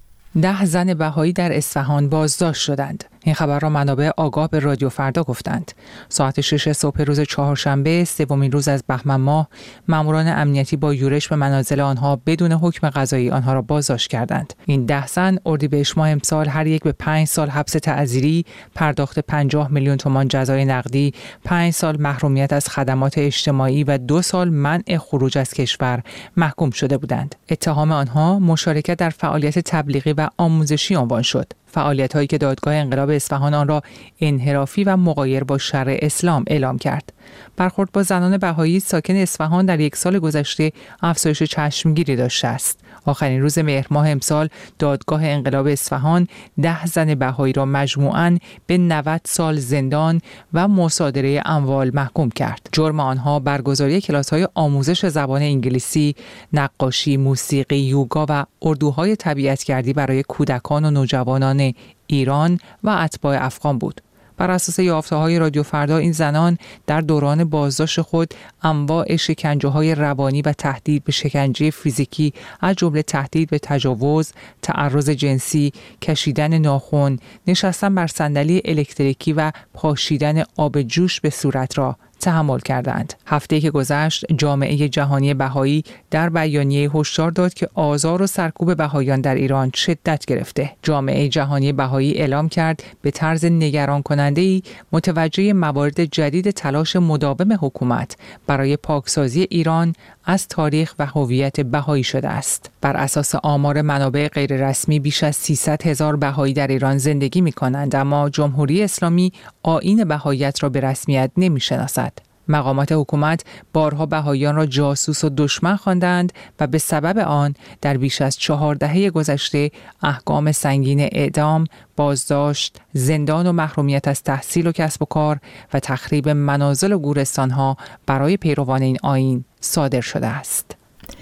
10 زن بهایی در اصفهان بازداشت شدند. این خبر را منابع آگاه به رادیو فردا گفتند. ساعت 6 صبح روز چهارشنبه، سومین روز از بهمن ماه، ماموران امنیتی با یورش به منازل آنها بدون حکم قضایی آنها را بازداشت کردند. این 10 زن اردیبهشت ماه امسال هر یک به 5 سال حبس تعزیری، پرداخت 50 میلیون تومان جزای نقدی، 5 سال محرومیت از خدمات اجتماعی و 2 سال منع خروج از کشور محکوم شده بودند. اتهام آنها مشارکت در فعالیت تبلیغی و آموزشی عنوان شد. فعالیت‌هایی که دادگاه انقلاب اصفهان آن را انحرافی و مغایر با شرع اسلام اعلام کرد. برخورد با زنان بهایی ساکن اصفهان در یک سال گذشته افزایش چشمگیری داشته است. آخرین روز مهر ماه امسال دادگاه انقلاب اصفهان 10 زن بهایی را مجموعاً به 90 سال زندان و مصادره اموال محکوم کرد. جرم آنها برگزاری کلاس‌های آموزش زبان انگلیسی، نقاشی، موسیقی، یوگا و اردوهای طبیعت‌گردی برای کودکان و نوجوانان ایران و اتباع افغان بود. بر اساس یافته‌های رادیو فردا، این زنان در دوران بازداشت خود انواع شکنجه‌های روانی و تهدید به شکنجه فیزیکی از جمله تهدید به تجاوز، تعرض جنسی، کشیدن ناخن، نشستن بر صندلی الکتریکی و پاشیدن آب جوش به صورت را تحمل کردند. هفته‌ای که گذشت، جامعه جهانی بهایی در بیانیه هشدار داد که آزار و سرکوب بهاییان در ایران شدت گرفته. جامعه جهانی بهایی اعلام کرد به طرز نگران کننده‌ای متوجه موارد جدید تلاش مداوم حکومت برای پاکسازی ایران از تاریخ و هویت بهایی شده است. بر اساس آمار منابع غیررسمی بیش از 300,000 بهایی در ایران زندگی می‌کنند، اما جمهوری اسلامی آیین بهاییت را به رسمیت نمی‌شناسد. مقامات حکومت بارها بهاییان را جاسوس و دشمن خواندند و به سبب آن در بیش از 4 دهه گذشته احکام سنگین اعدام، بازداشت، زندان و محرومیت از تحصیل و کسب و کار و تخریب منازل و گورستان‌ها برای پیروان این آیین صادر شده است.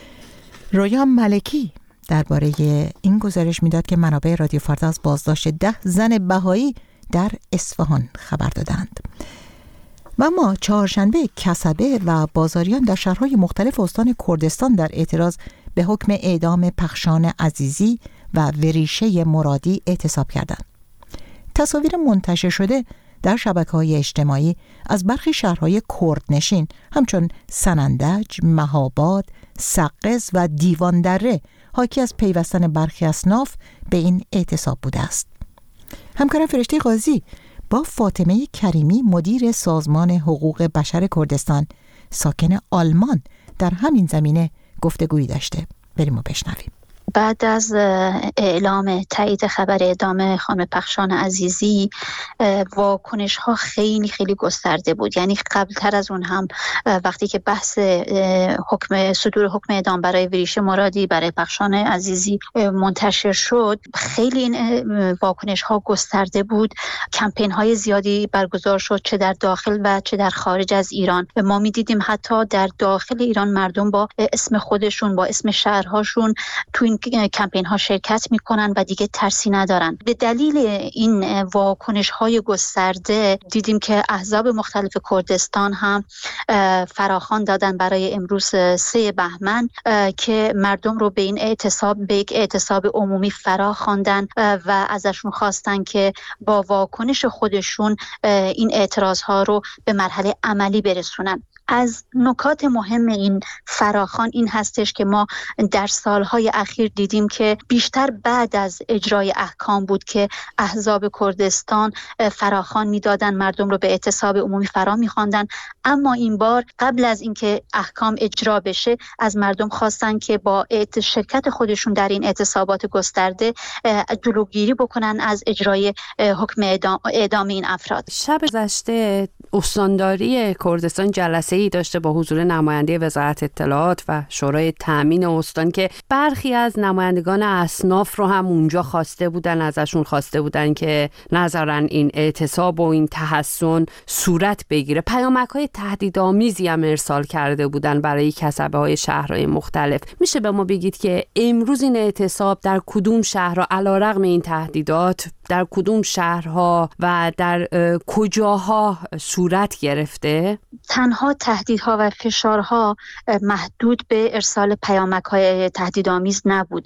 رویا ملکی درباره این گزارش میداد که منابع رادیو فردا از بازداشت 10 زن بهایی در اصفهان خبر دادند. و ما چهارشنبه کسبه و بازاریان در شهرهای مختلف استان کردستان در اعتراض به حکم اعدام پخشان عزیزی و وریشه مرادی اعتصاب کردند. تصاویر منتشر شده در شبکه‌های اجتماعی از برخی شهرهای کردنشین همچون سنندج، مهاباد، سقز و دیواندره حاکی از پیوستن برخی اصناف به این اعتصاب بوده است. همکارم فرشته قاضی با فاطمه کریمی مدیر سازمان حقوق بشر کردستان ساکن آلمان در همین زمینه گفتگویی داشته. بریم و بشنویم. بعد از اعلام تایید خبر اعدام خانم پخشان عزیزی واکنش ها خیلی خیلی گسترده بود. یعنی قبلتر از اون هم وقتی که بحث صدور حکم اعدام برای وریشه مرادی برای پخشان عزیزی منتشر شد، خیلی این واکنش ها گسترده بود. کمپین های زیادی برگزار شد، چه در داخل و چه در خارج از ایران. ما می دیدیم حتی در داخل ایران مردم با اسم خودشون، با اسم شهرهاشون تو این کمپین ها شرکت میکنن و دیگه ترسی ندارن. به دلیل این واکنش های گسترده دیدیم که احزاب مختلف کردستان هم فراخوان دادن برای امروز 3 بهمن که مردم رو به این یک اعتصاب عمومی فراخواندن و ازشون خواستن که با واکنش خودشون این اعتراض ها رو به مرحله عملی برسونن. از نکات مهم این فراخوان این هستش که ما در سالهای اخیر دیدیم که بیشتر بعد از اجرای احکام بود که احزاب کردستان فراخوان میدادن، مردم رو به اعتصاب عمومی فرا میخواندن، اما این بار قبل از اینکه احکام اجرا بشه از مردم خواستن که با شرکت خودشون در این اعتصابات گسترده جلوگیری بکنن از اجرای حکم اعدام این افراد. شب گذشته استانداری کردستان جلسه‌ای داشته با حضور نماینده وزارت اطلاعات و شورای تامین استان که برخی از نمایندگان اصناف رو هم اونجا ازشون خواسته بودن که نذارن این اعتصاب و این تحصن صورت بگیره. پیامک‌های تهدیدآمیزی هم ارسال کرده بودن برای کسبه‌های شهرهای مختلف. میشه به ما بگید که امروز این اعتصاب در کدوم شهرها علیرغم این تهدیدات در کدوم شهرها و در کجاها صورت گرفته؟ تنها تهدیدها و فشارها محدود به ارسال پیامک‌های تهدیدآمیز نبود.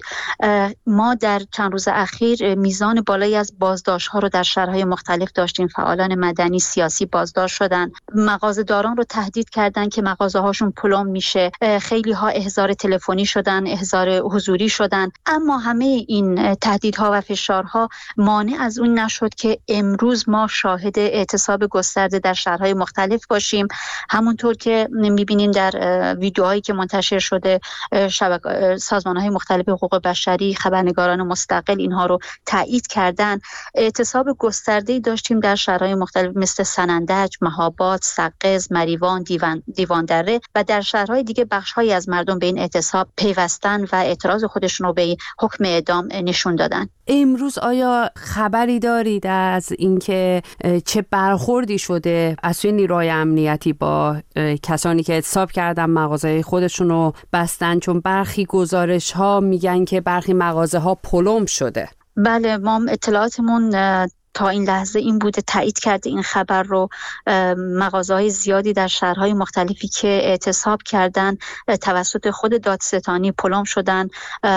ما در چند روز اخیر میزان بالایی از بازداشت‌ها رو در شهرهای مختلف داشتیم. فعالان مدنی سیاسی بازداشت شدن، مغازه‌داران رو تهدید کردن که مغازه‌هاشون پلم میشه، خیلی‌ها احضار تلفنی شدن، احضار حضوری شدن. اما همه این تهدیدها و فشارها مانع از اون نشد که امروز ما شاهد اعتصاب گسترده در شهرهای مختلف باشیم. همونطور که می‌بینیم در ویدیوهایی که منتشر شده، سازمان‌های مختلف حقوق بشری، خبرنگاران مستقل اینها رو تایید کردن. اعتصاب گسترده‌ای داشتیم در شهرهای مختلف مثل سنندج، مهاباد، سقز، مریوان، دیواندره و در شهرهای دیگه بخش‌هایی از مردم به این اعتصاب پیوستن و اعتراض خودشون رو به حکم اعدام نشون دادن. امروز آیا خبری دارید از اینکه چه برخوردی شده از سوی نیروهای امنیتی با کسانی که اعتصاب کردن مغازه خودشون رو بستن؟ چون برخی گزارش‌ها میگن که برخی مغازه‌ها پلم شده. بله، ما اطلاعاتمون تا این لحظه این بوده، تایید کرده این خبر رو. مغازه‌های زیادی در شهرهای مختلفی که اعتصاب کردن توسط خود دادستانی پلم شدن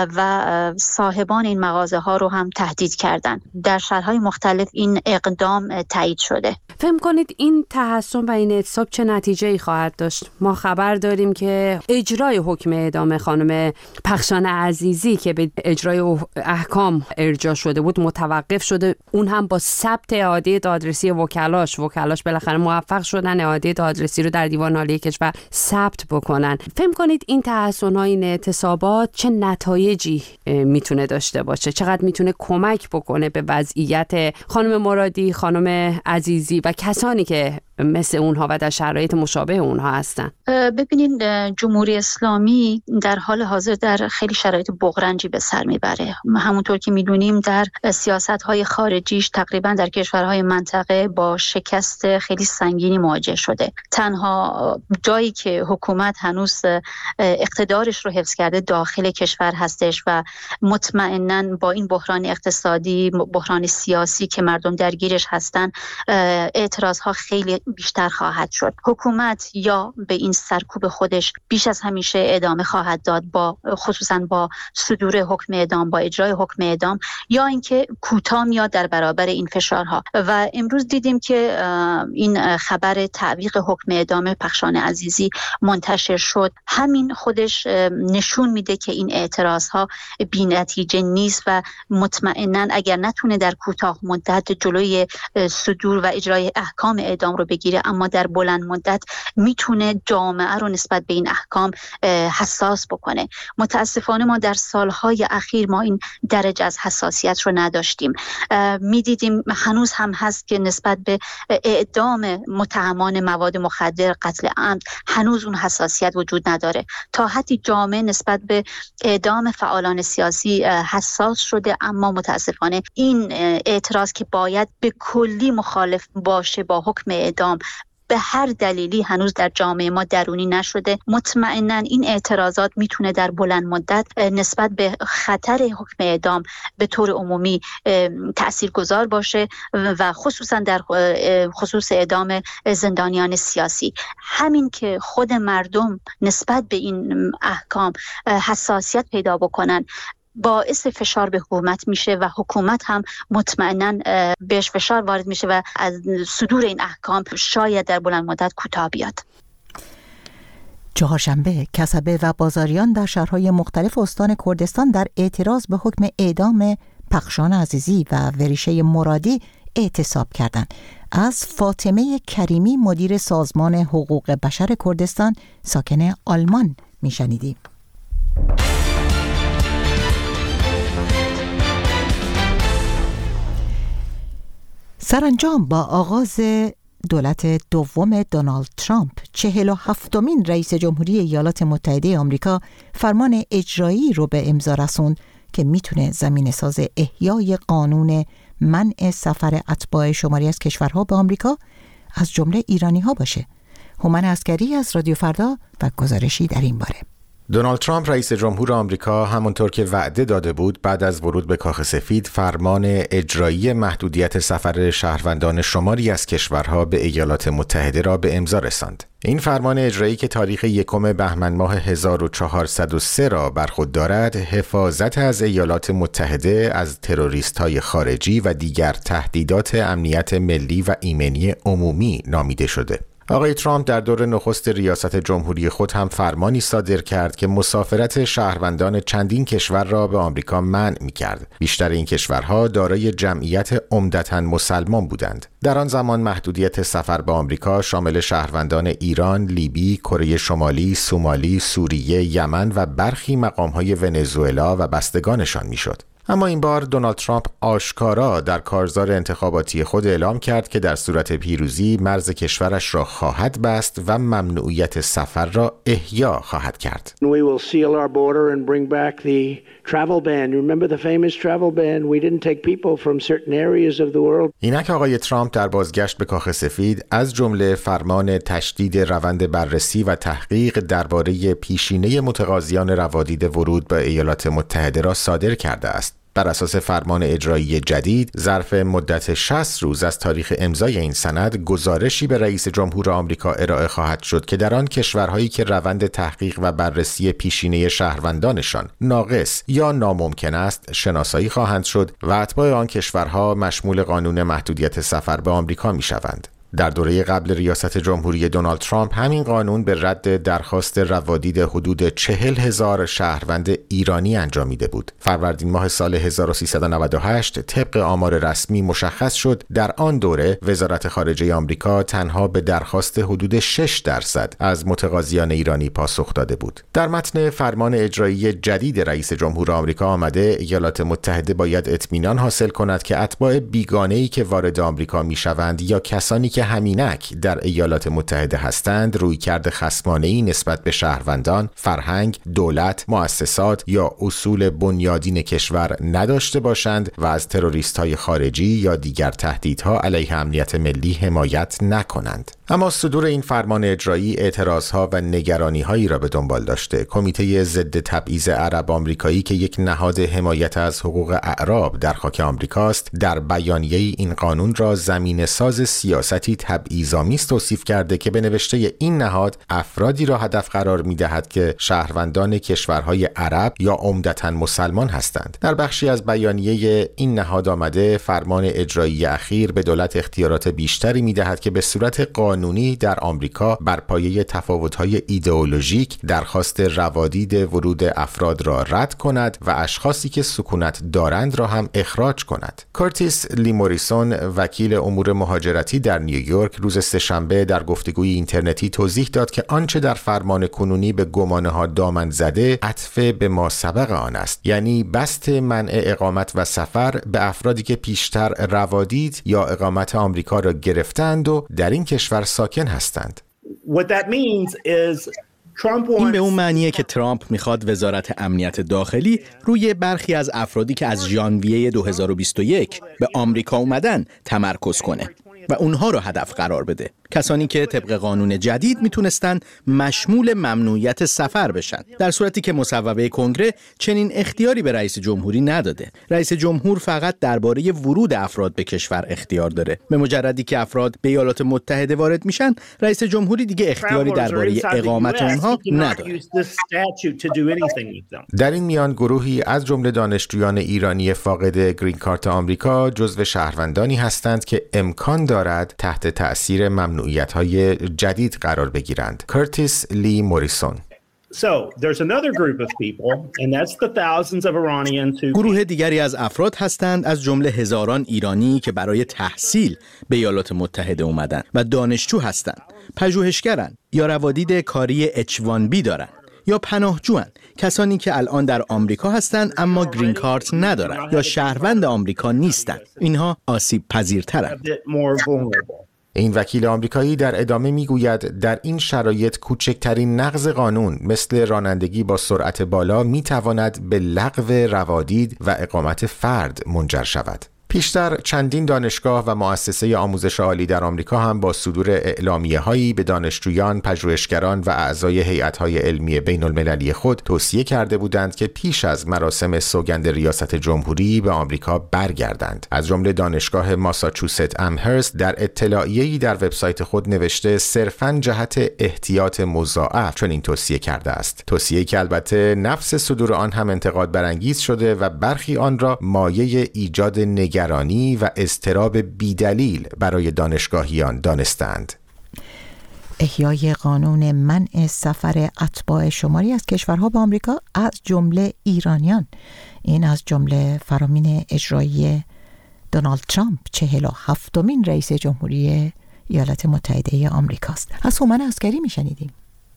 و صاحبان این مغازه‌ها رو هم تهدید کردن. در شهرهای مختلف این اقدام تایید شده. فهم کنید این تحصن و این اعتصاب چه نتیجه‌ای خواهد داشت؟ ما خبر داریم که اجرای حکم اعدام خانم پخشان عزیزی که به اجرای احکام ارجاع شده بود متوقف شده، اون هم با ثبت اعاده دادرسی وکلاش بالاخره موفق شدن اعاده دادرسی رو در دیوان عالی کشور ثبت بکنن. فهم کنید این تحصن‌های، این اعتصابات چه نتایجی میتونه داشته باشه؟ چقدر میتونه کمک بکنه به وضعیت خانم مرادی، خانم عزیزی و کسانی که مثل اونها و در شرایط مشابه اونها هستن؟ ببینید، جمهوری اسلامی در حال حاضر در خیلی شرایط بغرنجی به سر میبره. همونطور که میدونیم در سیاست‌های خارجیش تقریبا در کشورهای منطقه با شکست خیلی سنگینی مواجه شده. تنها جایی که حکومت هنوز اقتدارش رو حفظ کرده داخل کشور هستش و مطمئناً با این بحران اقتصادی، بحران سیاسی که مردم درگیرش هستن، اعتراض‌ها خیلی بیشتر خواهد شد. حکومت یا به این سرکوب خودش بیش از همیشه ادامه خواهد داد، خصوصا با صدور حکم اعدام، با اجرای حکم اعدام، یا اینکه کوتاه میاد در برابر این فشارها. و امروز دیدیم که این خبر تعویق حکم اعدام پخشان عزیزی منتشر شد. همین خودش نشون میده که این اعتراضها بی‌نتیجه نیست و مطمئنا اگر نتونه در کوتاه مدت جلوی صدور و اجرای احکام اعدام رو بگیره، اما در بلند مدت میتونه جامعه رو نسبت به این احکام حساس بکنه. متاسفانه ما در سالهای اخیر ما این درجه از حساسیت رو نداشتیم. میدیدیم هنوز هم هست که نسبت به اعدام متهمان مواد مخدر، قتل عمد، هنوز اون حساسیت وجود نداره. تا حدی جامعه نسبت به اعدام فعالان سیاسی حساس شده، اما متاسفانه این اعتراض که باید به کلی مخالف باشه با حکم اعدام به هر دلیلی هنوز در جامعه ما درونی نشده. مطمئناً این اعتراضات میتونه در بلند مدت نسبت به خطر حکم اعدام به طور عمومی تاثیرگذار باشه و خصوصاً در خصوص اعدام زندانیان سیاسی. همین که خود مردم نسبت به این احکام حساسیت پیدا بکنن باعث فشار به حکومت میشه و حکومت هم مطمئناً بهش فشار وارد میشه و از صدور این احکام شاید در بلند مدت کوتاه بیاد. چهارشنبه کسبه و بازاریان در شهرهای مختلف استان کردستان در اعتراض به حکم اعدام پخشان عزیزی و وریشه مرادی اعتصاب کردند. از فاطمه کریمی مدیر سازمان حقوق بشر کردستان ساکن آلمان میشنیدیم. سرانجام با آغاز دولت دوم دونالد ترامپ 47مین رئیس جمهوری ایالات متحده آمریکا فرمان اجرایی رو به امضا رسوند که میتونه زمینه‌ساز احیای قانون منع سفر اتباع شماری از کشورها به آمریکا از جمله ایرانی‌ها باشه. هومن عسکری از رادیو فردا و گزارشی در این باره. دونالد ترامپ رئیس جمهور آمریکا همونطور که وعده داده بود بعد از ورود به کاخ سفید فرمان اجرایی محدودیت سفر شهروندان شماری از کشورها به ایالات متحده را به امضا رساند. این فرمان اجرایی که تاریخ 1 بهمن ماه 1403 را بر خود دارد، حفاظت از ایالات متحده از تروریست‌های خارجی و دیگر تهدیدات امنیت ملی و ایمنی عمومی نامیده شده. آقای ترامپ در دور نخست ریاست جمهوری خود هم فرمانی صادر کرد که مسافرت شهروندان چندین کشور را به آمریکا منع می‌کرد. بیشتر این کشورها دارای جمعیت عمدتاً مسلمان بودند. در آن زمان محدودیت سفر به آمریکا شامل شهروندان ایران، لیبی، کره شمالی، سومالی، سوریه، یمن و برخی مقام‌های ونزوئلا و بستگانشان می‌شد. اما این بار دونالد ترامپ آشکارا در کارزار انتخاباتی خود اعلام کرد که در صورت پیروزی مرز کشورش را خواهد بست و ممنوعیت سفر را احیا خواهد کرد. We will seal our border and bring back the travel ban. You remember the famous travel ban? We didn't take people from certain areas of the world. اینک آقای ترامپ در بازگشت به کاخ سفید از جمله فرمان تشدید روند بررسی و تحقیق درباره پیشینه متقاضیان روادید ورود به ایالات متحده را صادر کرده است. بر اساس فرمان اجرایی جدید، ظرف مدت 60 روز از تاریخ امضای این سند، گزارشی به رئیس جمهور آمریکا ارائه خواهد شد که در آن کشورهایی که روند تحقیق و بررسی پیشینه شهروندانشان ناقص یا ناممکن است، شناسایی خواهند شد و اتباع آن کشورها مشمول قانون محدودیت سفر به آمریکا می‌شوند. در دوره قبل ریاست جمهوری دونالد ترامپ همین قانون به رد درخواست روادید حدود 40,000 شهروند ایرانی انجامیده بود. فروردین ماه سال 1398 طبق آمار رسمی مشخص شد در آن دوره وزارت خارجه آمریکا تنها به درخواست حدود 6% از متقاضیان ایرانی پاسخ داده بود. در متن فرمان اجرایی جدید رئیس جمهور آمریکا آمده ایالات متحده باید اطمینان حاصل کند که اتباع بیگانه‌ای که وارد آمریکا میشوند یا کسانی که همینک در ایالات متحده هستند رویکرد خصمانه‌ای نسبت به شهروندان، فرهنگ، دولت، مؤسسات یا اصول بنیادین کشور نداشته باشند و از تروریست‌های خارجی یا دیگر تهدیدها علیه امنیت ملی حمایت نکنند. اما صدور این فرمان اجرایی اعتراضها و نگرانی‌هایی را به دنبال داشته. کمیته ضد تبعیض عرب آمریکایی که یک نهاد حمایت از حقوق اعراب در خاک آمریکاست، در بیانیه این قانون را زمینه‌ساز سیاستی تبعیض‌آمیز توصیف کرده که به نوشته این نهاد افرادی را هدف قرار می‌دهد که شهروندان کشورهای عرب یا عمدتاً مسلمان هستند. در بخشی از بیانیه این نهاد آمده فرمان اجرایی اخیر به دولت اختیارات بیشتری می‌دهد که به صورت قانونی در آمریکا بر پایه تفاوت‌های ایدئولوژیک درخواست روادید ورود افراد را رد کند و اشخاصی که سکونت دارند را هم اخراج کند. کورتیس لیموریسون وکیل امور مهاجرتی در نیویورک نیویورک روز سه‌شنبه در گفتگوی اینترنتی توضیح داد که آنچه در فرمان کنونی به گمانه‌ها دامن زده عطف به ما سبق آن است، یعنی بسط منع اقامت و سفر به افرادی که پیشتر روادید یا اقامت آمریکا را گرفتند و در این کشور ساکن هستند. این به اون معنیه که ترامپ میخواد وزارت امنیت داخلی روی برخی از افرادی که از ژانویه 2021 به آمریکا اومدن تمرکز کنه و اونها رو هدف قرار بده. کسانی که طبق قانون جدید میتونستن مشمول ممنوعیت سفر بشن، در صورتی که مصوبه کنگره چنین اختیاری به رئیس جمهوری نداده. رئیس جمهور فقط درباره ورود افراد به کشور اختیار داره. به مجردی که افراد به ایالات متحده وارد میشن، رئیس جمهوری دیگه اختیاری درباره اقامت اونها نداره. در این میان گروهی از جمله دانشجویان ایرانی فاقد گرین کارت آمریکا جزو شهروندانی هستند که امکان دارد تحت تأثیر ممنوعیت‌های جدید قرار بگیرند. کرتیس لی موریسون. گروه دیگری از افراد هستند از جمله هزاران ایرانی که برای تحصیل به ایالات متحده اومدن و دانشجو هستند، پژوهشگرن یا روادید کاری H1B دارن یا پناهجوان، کسانی که الان در آمریکا هستند اما گرین کارت ندارن یا شهروند آمریکا نیستند. اینها آسیب پذیرترند. این وکیل آمریکایی در ادامه میگوید در این شرایط کوچکترین نقض قانون مثل رانندگی با سرعت بالا میتواند به لغو روادید و اقامت فرد منجر شود. پیشتر چندین دانشگاه و مؤسسه آموزش عالی در آمریکا هم با صدور اعلامیه‌هایی به دانشجویان، پژوهشگران و اعضای هیئت‌های علمی بین‌المللی خود توصیه کرده بودند که پیش از مراسم سوگند ریاست جمهوری به آمریکا برگردند. از جمله دانشگاه ماساچوست امهرست در اطلاعیه‌ای در وبسایت خود نوشته صرفاً جهت احتیاط مضاعف چنین توصیه کرده است. توصیه‌ای که البته نفس صدور آن هم انتقاد برانگیز شده و برخی آن را مایه ایجاد نگرانی و اضطراب بیدلیل برای دانشگاهیان دانستند. احیای قانون منع سفر اتباع شماری از کشورها به آمریکا از جمله ایرانیان، این از جمله فرامین اجرایی دونالد ترامپ 47مین رئیس جمهوری ایالات متحده آمریکاست. از هومن عسکری میشنیدیم.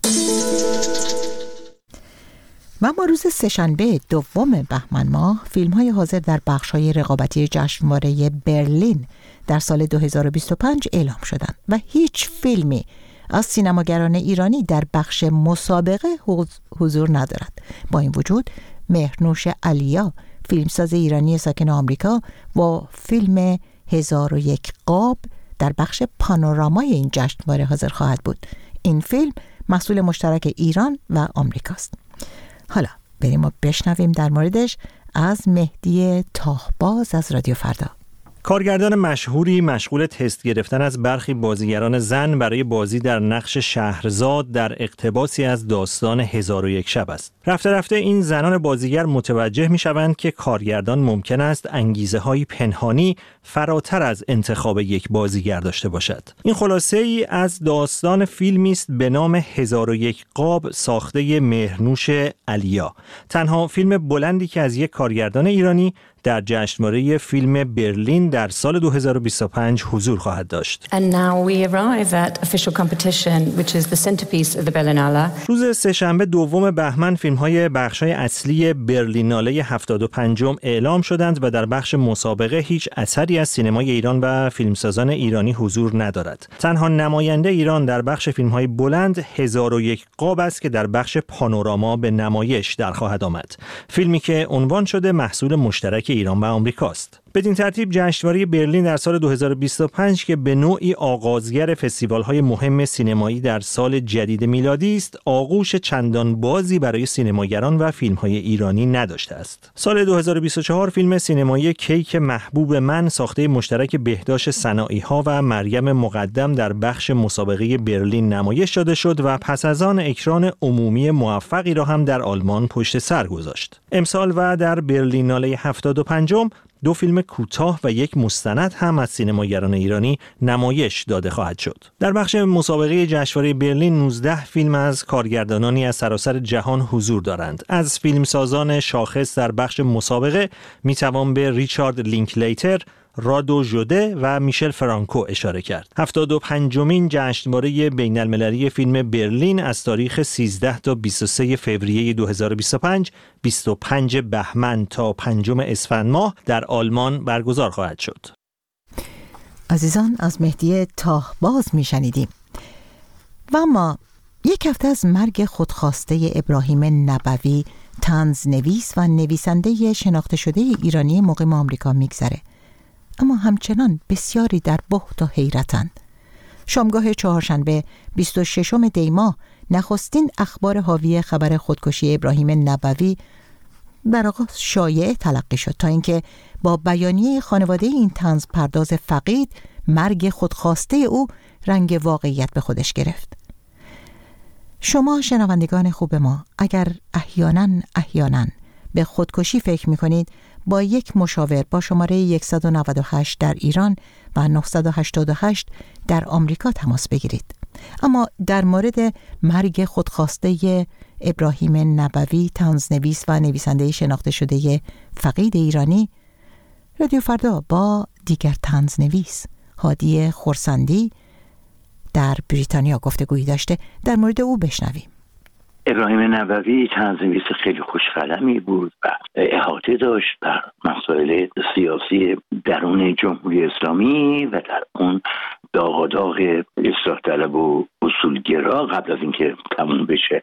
و ما روز سه‌شنبه 2 بهمن ماه فیلم‌های حاضر در بخش‌های رقابتی جشنواره برلین در سال 2025 اعلام شدند و هیچ فیلمی از سینماگران ایرانی در بخش مسابقه حضور ندارد. با این وجود مهرنوش علیا، فیلمساز ایرانی ساکن آمریکا، و فیلم 1001 قاب در بخش پانورامای این جشنواره حاضر خواهد بود. این فیلم محصول مشترک ایران و آمریکاست. حالا بریم و بشنویم در موردش از مهدی تاهباز از رادیو فردا. کارگردان مشهوری مشغول تست گرفتن از برخی بازیگران زن برای بازی در نقش شهرزاد در اقتباسی از داستان 1001 شب است. رفته رفته این زنان بازیگر متوجه می‌شوند که کارگردان ممکن است انگیزه‌های پنهانی فراتر از انتخاب یک بازیگر داشته باشد. این خلاصه ای از داستان فیلمی است به نام 1001 قاب ساخته مهرنوش علیا، تنها فیلم بلندی که از یک کارگردان ایرانی در جشنواره فیلم برلین در سال 2025 حضور خواهد داشت. And now we arrive at official competition, which is the centerpiece of the Berlinale. روز سه‌شنبه 2 بهمن فیلم‌های بخش‌های اصلی برلیناله 75 اعلام شدند و در بخش مسابقه هیچ اثری از سینمای ایران و فیلمسازان ایرانی حضور ندارد. تنها نماینده ایران در بخش فیلم‌های بلند 1001 قاب است که در بخش پانوراما به نمایش در خواهد آمد. فیلمی که عنوان شده محصول مشترک ایران و آمریکاست. بدین ترتیب جشنواره برلین در سال 2025 که به نوعی آغازگر فستیوال‌های مهم سینمایی در سال جدید میلادی است، آغوش چندان بازی برای سینماگران و فیلم‌های ایرانی نداشته است. سال 2024 فیلم سینمایی کیک محبوب من ساخته مشترک بهداشت صناعی‌ها و مریم مقدم در بخش مسابقه برلین نمایش داده شد و پس از آن اکران عمومی موفقی را هم در آلمان پشت سر گذاشت. امسال و در برلیناله 75 2 فیلم کوتاه و 1 مستند هم از سینماگران ایرانی نمایش داده خواهد شد. در بخش مسابقه جشنواره برلین 19 فیلم از کارگردانانی از سراسر جهان حضور دارند. از فیلمسازان شاخص در بخش مسابقه میتوان به ریچارد لینکلیتر، رادو ژوده و میشل فرانکو اشاره کرد. 75مین جشنواره بین‌المللی فیلم برلین از تاریخ 13 تا 23 فوریه 2025 25 بهمن تا 5 اسفند ماه در آلمان برگزار خواهد شد. عزیزان، از مهدی تاهباز میشنیدیم. و اما یک هفته از مرگ خودخواسته ابراهیم نبوی، طنزنویس و نویسنده شناخته شده ایرانی مقیم آمریکا میگذره، اما همچنان بسیاری در بهت و حیرتند. شامگاه چهارشنبه 26 دی ماه نخستین اخبار حاوی خبر خودکشی ابراهیم نبوی در آغاز شایعه تلقی شد تا اینکه با بیانیه خانواده این طنز پرداز فقید مرگ خودخواسته او رنگ واقعیت به خودش گرفت. شما شنوندگان خوب ما، اگر احیانا به خودکشی فکر می‌کنید، با یک مشاور با شماره 198 در ایران و 988 در آمریکا تماس بگیرید. اما در مورد مرگ خودخواسته ابراهیم نبوی، طنزنویس و نویسنده شناخته شده فقید ایرانی، رادیو فردا با دیگر طنزنویس هادی خرسندی در بریتانیا گفتگویی داشته. در مورد او بشنویم. ابراهیم نبوی طنزنویس خیلی خوشقلمی بود و احاطه داشت بر مسائل سیاسی درون جمهوری اسلامی و در اون داغ اصلاح طلب و اصولگرا قبل از اینکه تموم بشه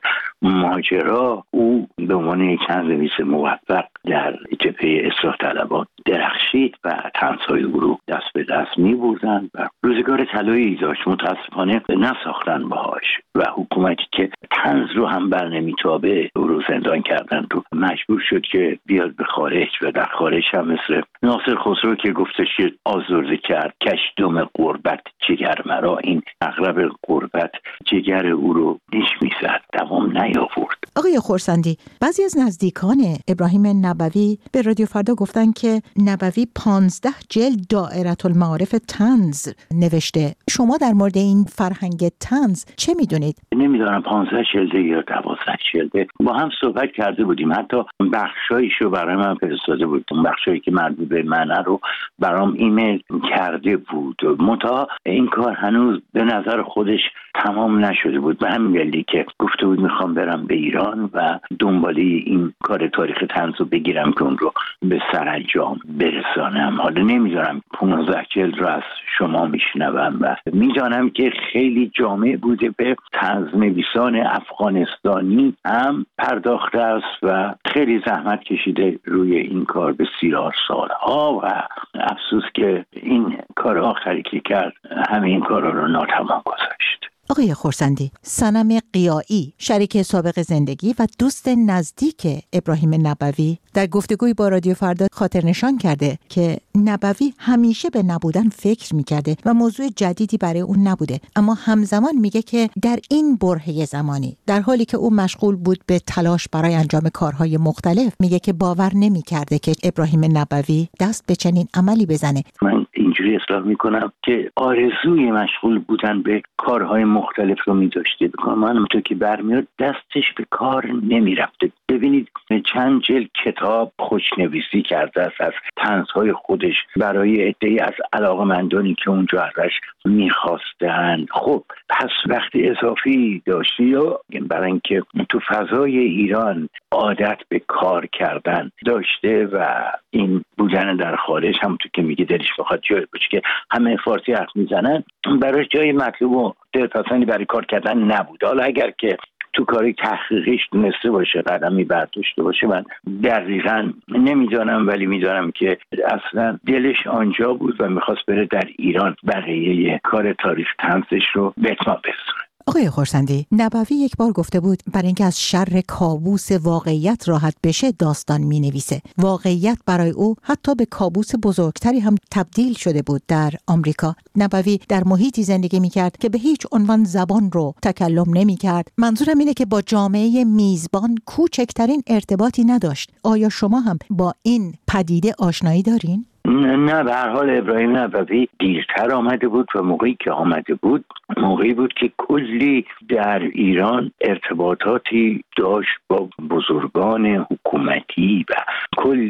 ماجرا، او به عنوان یک طنزنویس موفق در جبهه اصلاح طلبان درخشید و طنزهای او رو دست به دست می‌بردند و روزگار طلایی داشت. متاسفانه نساختن باهاش و حکومتی که طنز رو هم بر نمیتابه او رو زندان کردن و مجبور شد که بیاد به خارج و در خارج هم مثل ناصر خسرو که گفتش آزرده کرد کشدم غربت جگر مرا، این عقرب غربت جگر او رو نیش میزد، دوام نیاورد. آقای خرسندی، بعضی از نزدیکان ابراهیم نبوی به رادیو فردا گفتن که نبوی 15 جلد دائره المعارف طنز نوشته. شما در مورد این فرهنگ طنز چه میدونید؟ نمیدونم 15 جلد یا 12 جلد. با هم صحبت کرده بودیم، حتی بخشایشو برای من فرستاده بود، اون بخشایی که مربوط به منه رو برام ایمیل کرده بود. منتها این کار هنوز به نظر خودش تمام نشده بود، به همین دلیل که گفته بود میخوام برم به ایران و دنبالی این کار تاریخ طنز رو بگیرم که اون رو به سرانجام برسانم. حالا نمیدونم 15 جلد رو از شما میشنوم و میدانم که خیلی جامع بوده، به طنزنویسان افغانستانی هم پرداخته است و خیلی زحمت کشیده روی این کار بسیار سالها و افسوس که این کار آخری که کرد همه این کارا رو ناتمام گذاشت. آقای خرسندی، صنم قیایی، شریک سابق زندگی و دوست نزدیک ابراهیم نبوی، در گفتگوی با رادیو فردا خاطر نشان کرده که نبوی همیشه به نبودن فکر میکرده و موضوع جدیدی برای اون نبوده، اما همزمان میگه که در این برهه زمانی در حالی که او مشغول بود به تلاش برای انجام کارهای مختلف، میگه که باور نمیکرده که ابراهیم نبوی دست به چنین عملی بزنه. من اینجوری اصلاح میکنم که آرزوی مشغول بودن به کارهای مختلف رو می‌داشته. من تو که برمیاد دستش به کار نمیرفته. ببینید چند جلد کتاب خوشنویسی کرده است از طنزهای خودش برای عده‌ای از علاقه‌مندانی که اونجا ازش می‌خواستن. خب پس وقت اضافی داشتی یا برای اینکه تو فضای ایران عادت به کار کردن داشته و این بودن در خارج همونطور که میگه دلش بخواد جای باشه که همه فارسی حرف میزنن، برای جای مطلوب و دلپسندی برای کار کردن نبود. حالا اگر که تو کاری تحقیقیش دونسته باشه، قدمی برداشته باشه، من دقیقاً نمیدانم، ولی میدانم که اصلا دلش آنجا بود و میخواست بره در ایران بقیه کار تاریخ طنزش رو به اتمام برسونه. آقای خرسندی، نبوی یک بار گفته بود برای اینکه از شر کابوس واقعیت راحت بشه داستان می نویسه. واقعیت برای او حتی به کابوس بزرگتری هم تبدیل شده بود. در آمریکا نبوی در محیطی زندگی می کرد که به هیچ عنوان زبان رو تکلم نمی کرد. منظورم اینه که با جامعه میزبان کوچکترین ارتباطی نداشت. آیا شما هم با این پدیده آشنایی دارین؟ نه، به هر حال ابراهیم نبوی دیرتر آمده بود و موقعی که آمده بود موقعی بود که کلی در ایران ارتباطاتی داشت با بزرگان حکومتی و کلی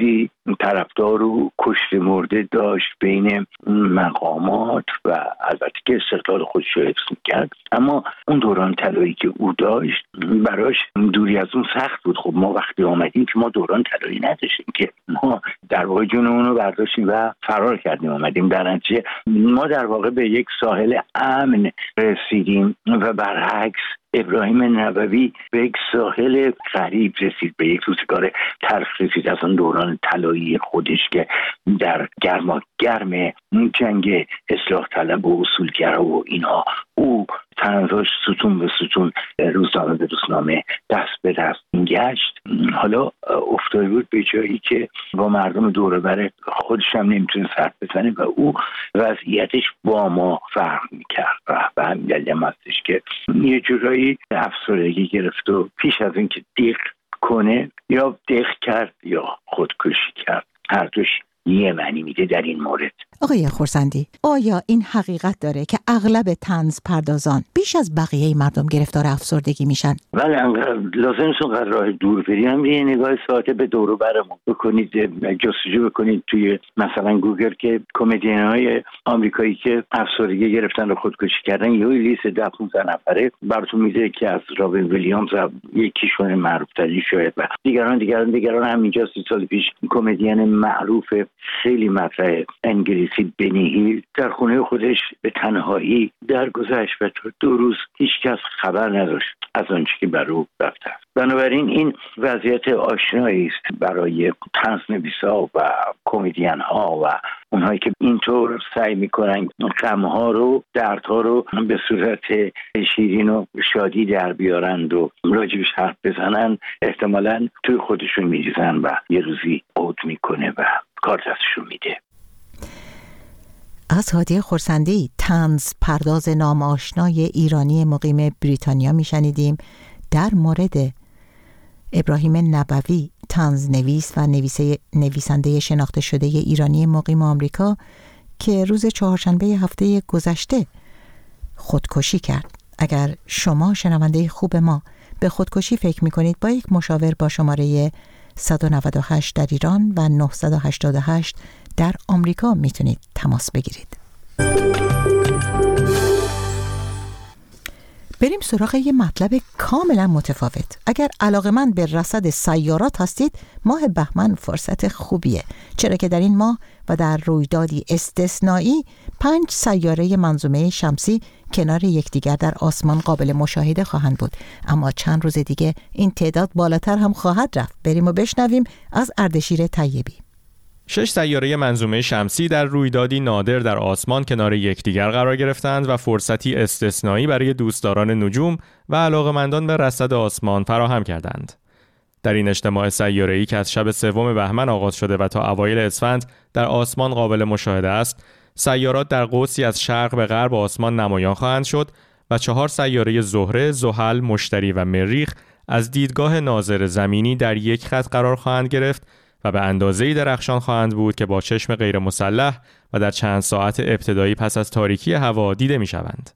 طرفدار و کشته مرده داشت بین مقامات و البته که استقلال خودش رو حفظ می‌کرد، اما اون دوران طلایی که او داشت براش دوری از اون سخت بود. خب ما وقتی آمدیم که ما دوران طلایی نداشتیم، که ما در واقع جونمون رو برداشتیم و فرار کردیم آمدیم. در نتیجه ما در واقع به یک ساحل امن رسیدیم و برعکس ابراهیم نبوی به یک ساحل غریب رسید، به یک روزگار تلخ رسید از اون دوران طلایی خودش که در گرم جنگ اصلاح طلب و اصولگرا و اینها او تنظاش ستون به ستون، روزنامه به روزنامه، دست به دست گشت. حالا افتاده بود به جایی که با مردم دور بر خودش هم نمیتونه حرف بزنه و او وضعیتش با ما فرق میکرد و به همین دلیل هم هستش که یه جورایی افسردگی گرفت و پیش از اینکه دیق کنه یا دیق کرد یا خودکشی کرد. هر دوش یه معنی میده در این مورد. آقای خورسندی، آیا این حقیقت داره که اغلب طنز پردازان بیش از بقیه مردم گرفتار افسردگی میشن؟ بله، لازم است اون راه دور بریم، یه نگاه ساده به دور و برمون بکنید، جستجو بکنید توی مثلا گوگل که کمدین‌های آمریکایی که افسردگی گرفتن و خودکشی کردن یه لیست 15 نفره براتون میده که از رابین ویلیامز یکیشون معروف‌ترین شاید و دیگران همینجا 30 سال پیش کمدین معروف خیلی مطرح انگلیسی بنی هیل در خونه خودش به تنهایی درگذشت و تا 2 روز هیچ کس خبر نداشت از آنچه که بر او رفته. بنابراین این وضعیت آشنایی است برای طنزنویسا و کمدین ها و اونهایی که اینطور سعی میکنن غم‌ها رو، دردها رو به صورت شیرین و شادی در بیارند و راجبش حرف بزنن. احتمالاً توی خودشون میریزن و یه روزی عود میکنه و کار دستشون میده. از هادی خورسندی، طنز پرداز نامآشنای ایرانی مقیم بریتانیا میشنیدیم در مورد ابراهیم نبوی، طنز نویس و نویسنده شناخته شده ایرانی مقیم آمریکا که روز چهارشنبه هفته گذشته خودکشی کرد. اگر شما شنونده خوب ما به خودکشی فکر میکنید، با یک مشاور با شماره 198 در ایران و 988 در آمریکا میتونید تماس بگیرید. بریم سراغ یه مطلب کاملا متفاوت. اگر علاقه‌مند به رصد سیارات هستید، ماه بهمن فرصت خوبیه، چرا که در این ماه و در رویدادی استثنایی 5 سیاره منظومه شمسی کنار یکدیگر در آسمان قابل مشاهده خواهند بود. اما چند روز دیگه این تعداد بالاتر هم خواهد رفت. بریم و بشنویم از اردشیر طیبی. 6 سیاره منظومه شمسی در رویدادی نادر در آسمان کنار یکدیگر قرار گرفتند و فرصتی استثنایی برای دوستداران نجوم و علاقه‌مندان به رصد آسمان فراهم کردند. در این اجتماع سیاره‌ای که از شب 3 بهمن آغاز شده و تا اوایل اسفند در آسمان قابل مشاهده است، سیارات در قوسی از شرق به غرب آسمان نمایان خواهند شد و 4 سیاره زهره، زحل، مشتری و مریخ از دیدگاه ناظر زمینی در یک خط قرار خواهند گرفت و به اندازه‌ای درخشان خواهند بود که با چشم غیر مسلح و در چند ساعت ابتدایی پس از تاریکی هوا دیده می‌شوند.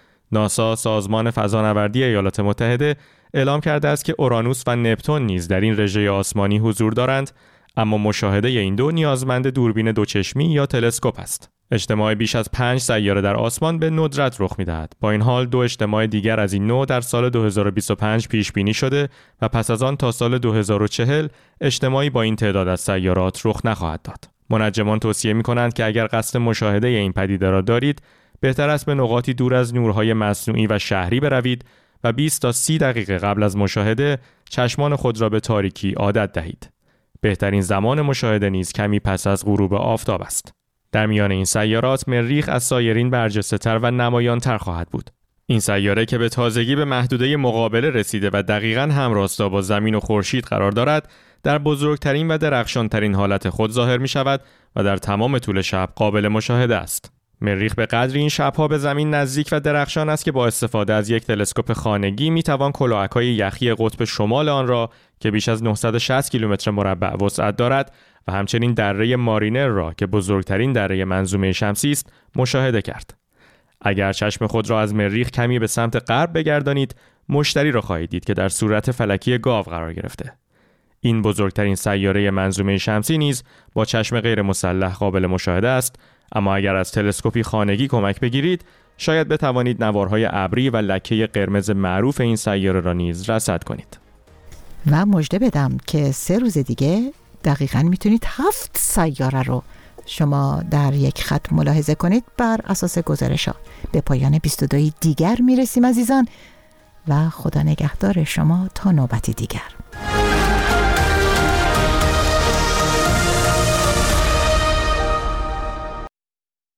ناسا، سازمان فضانوردی ایالات متحده، اعلام کرده است که اورانوس و نپتون نیز در این رژه آسمانی حضور دارند، اما مشاهده این دو نیازمند دوربین دوچشمی یا تلسکوپ است. اجتماع بیش از 5 سیاره در آسمان به ندرت رخ می‌دهد. با این حال 2 اجتماع دیگر از این نوع در سال 2025 پیش بینی شده و پس از آن تا سال 2040 اجتماعی با این تعداد از سیارات رخ نخواهد داد. منجمان توصیه می‌کنند که اگر قصد مشاهده این پدیده را دارید، بهتر است به نقاطی دور از نورهای مصنوعی و شهری بروید و 20 تا 30 دقیقه قبل از مشاهده چشمان خود را به تاریکی عادت دهید. بهترین زمان مشاهده نیز کمی پس از غروب آفتاب است. در میان این سیارات مریخ از سایرین برجسته‌تر و نمایان‌تر خواهد بود. این سیاره که به تازگی به محدوده مقابله رسیده و دقیقاً همراستا با زمین و خورشید قرار دارد، در بزرگترین و درخشانترین حالت خود ظاهر می شود و در تمام طول شب قابل مشاهده است. مریخ به قدری این شب‌ها به زمین نزدیک و درخشان است که با استفاده از یک تلسکوپ خانگی می‌توان کلاهک‌های یخی قطب شمال آن را که بیش از 960 کیلومتر مربع وسعت دارد و همچنین دره مارینر را که بزرگترین دره منظومه شمسی است مشاهده کرد. اگر چشم خود را از مریخ کمی به سمت غرب بگردانید، مشتری را خواهید دید که در صورت فلکی گاو قرار گرفته. این بزرگترین سیاره منظومه شمسی نیز با چشم غیر مسلح قابل مشاهده است، اما اگر از تلسکوپی خانگی کمک بگیرید شاید بتوانید نوارهای ابری و لکه قرمز معروف این سیاره را نیز رصد کنید. و مژده بدم که 3 روز دیگه دقیقاً میتونید 7 سیاره رو شما در یک خط ملاحظه کنید. بر اساس گزارش‌ها به پایان 22 دیگر میرسیم عزیزان و خدا نگهدار شما تا نوبتی دیگر.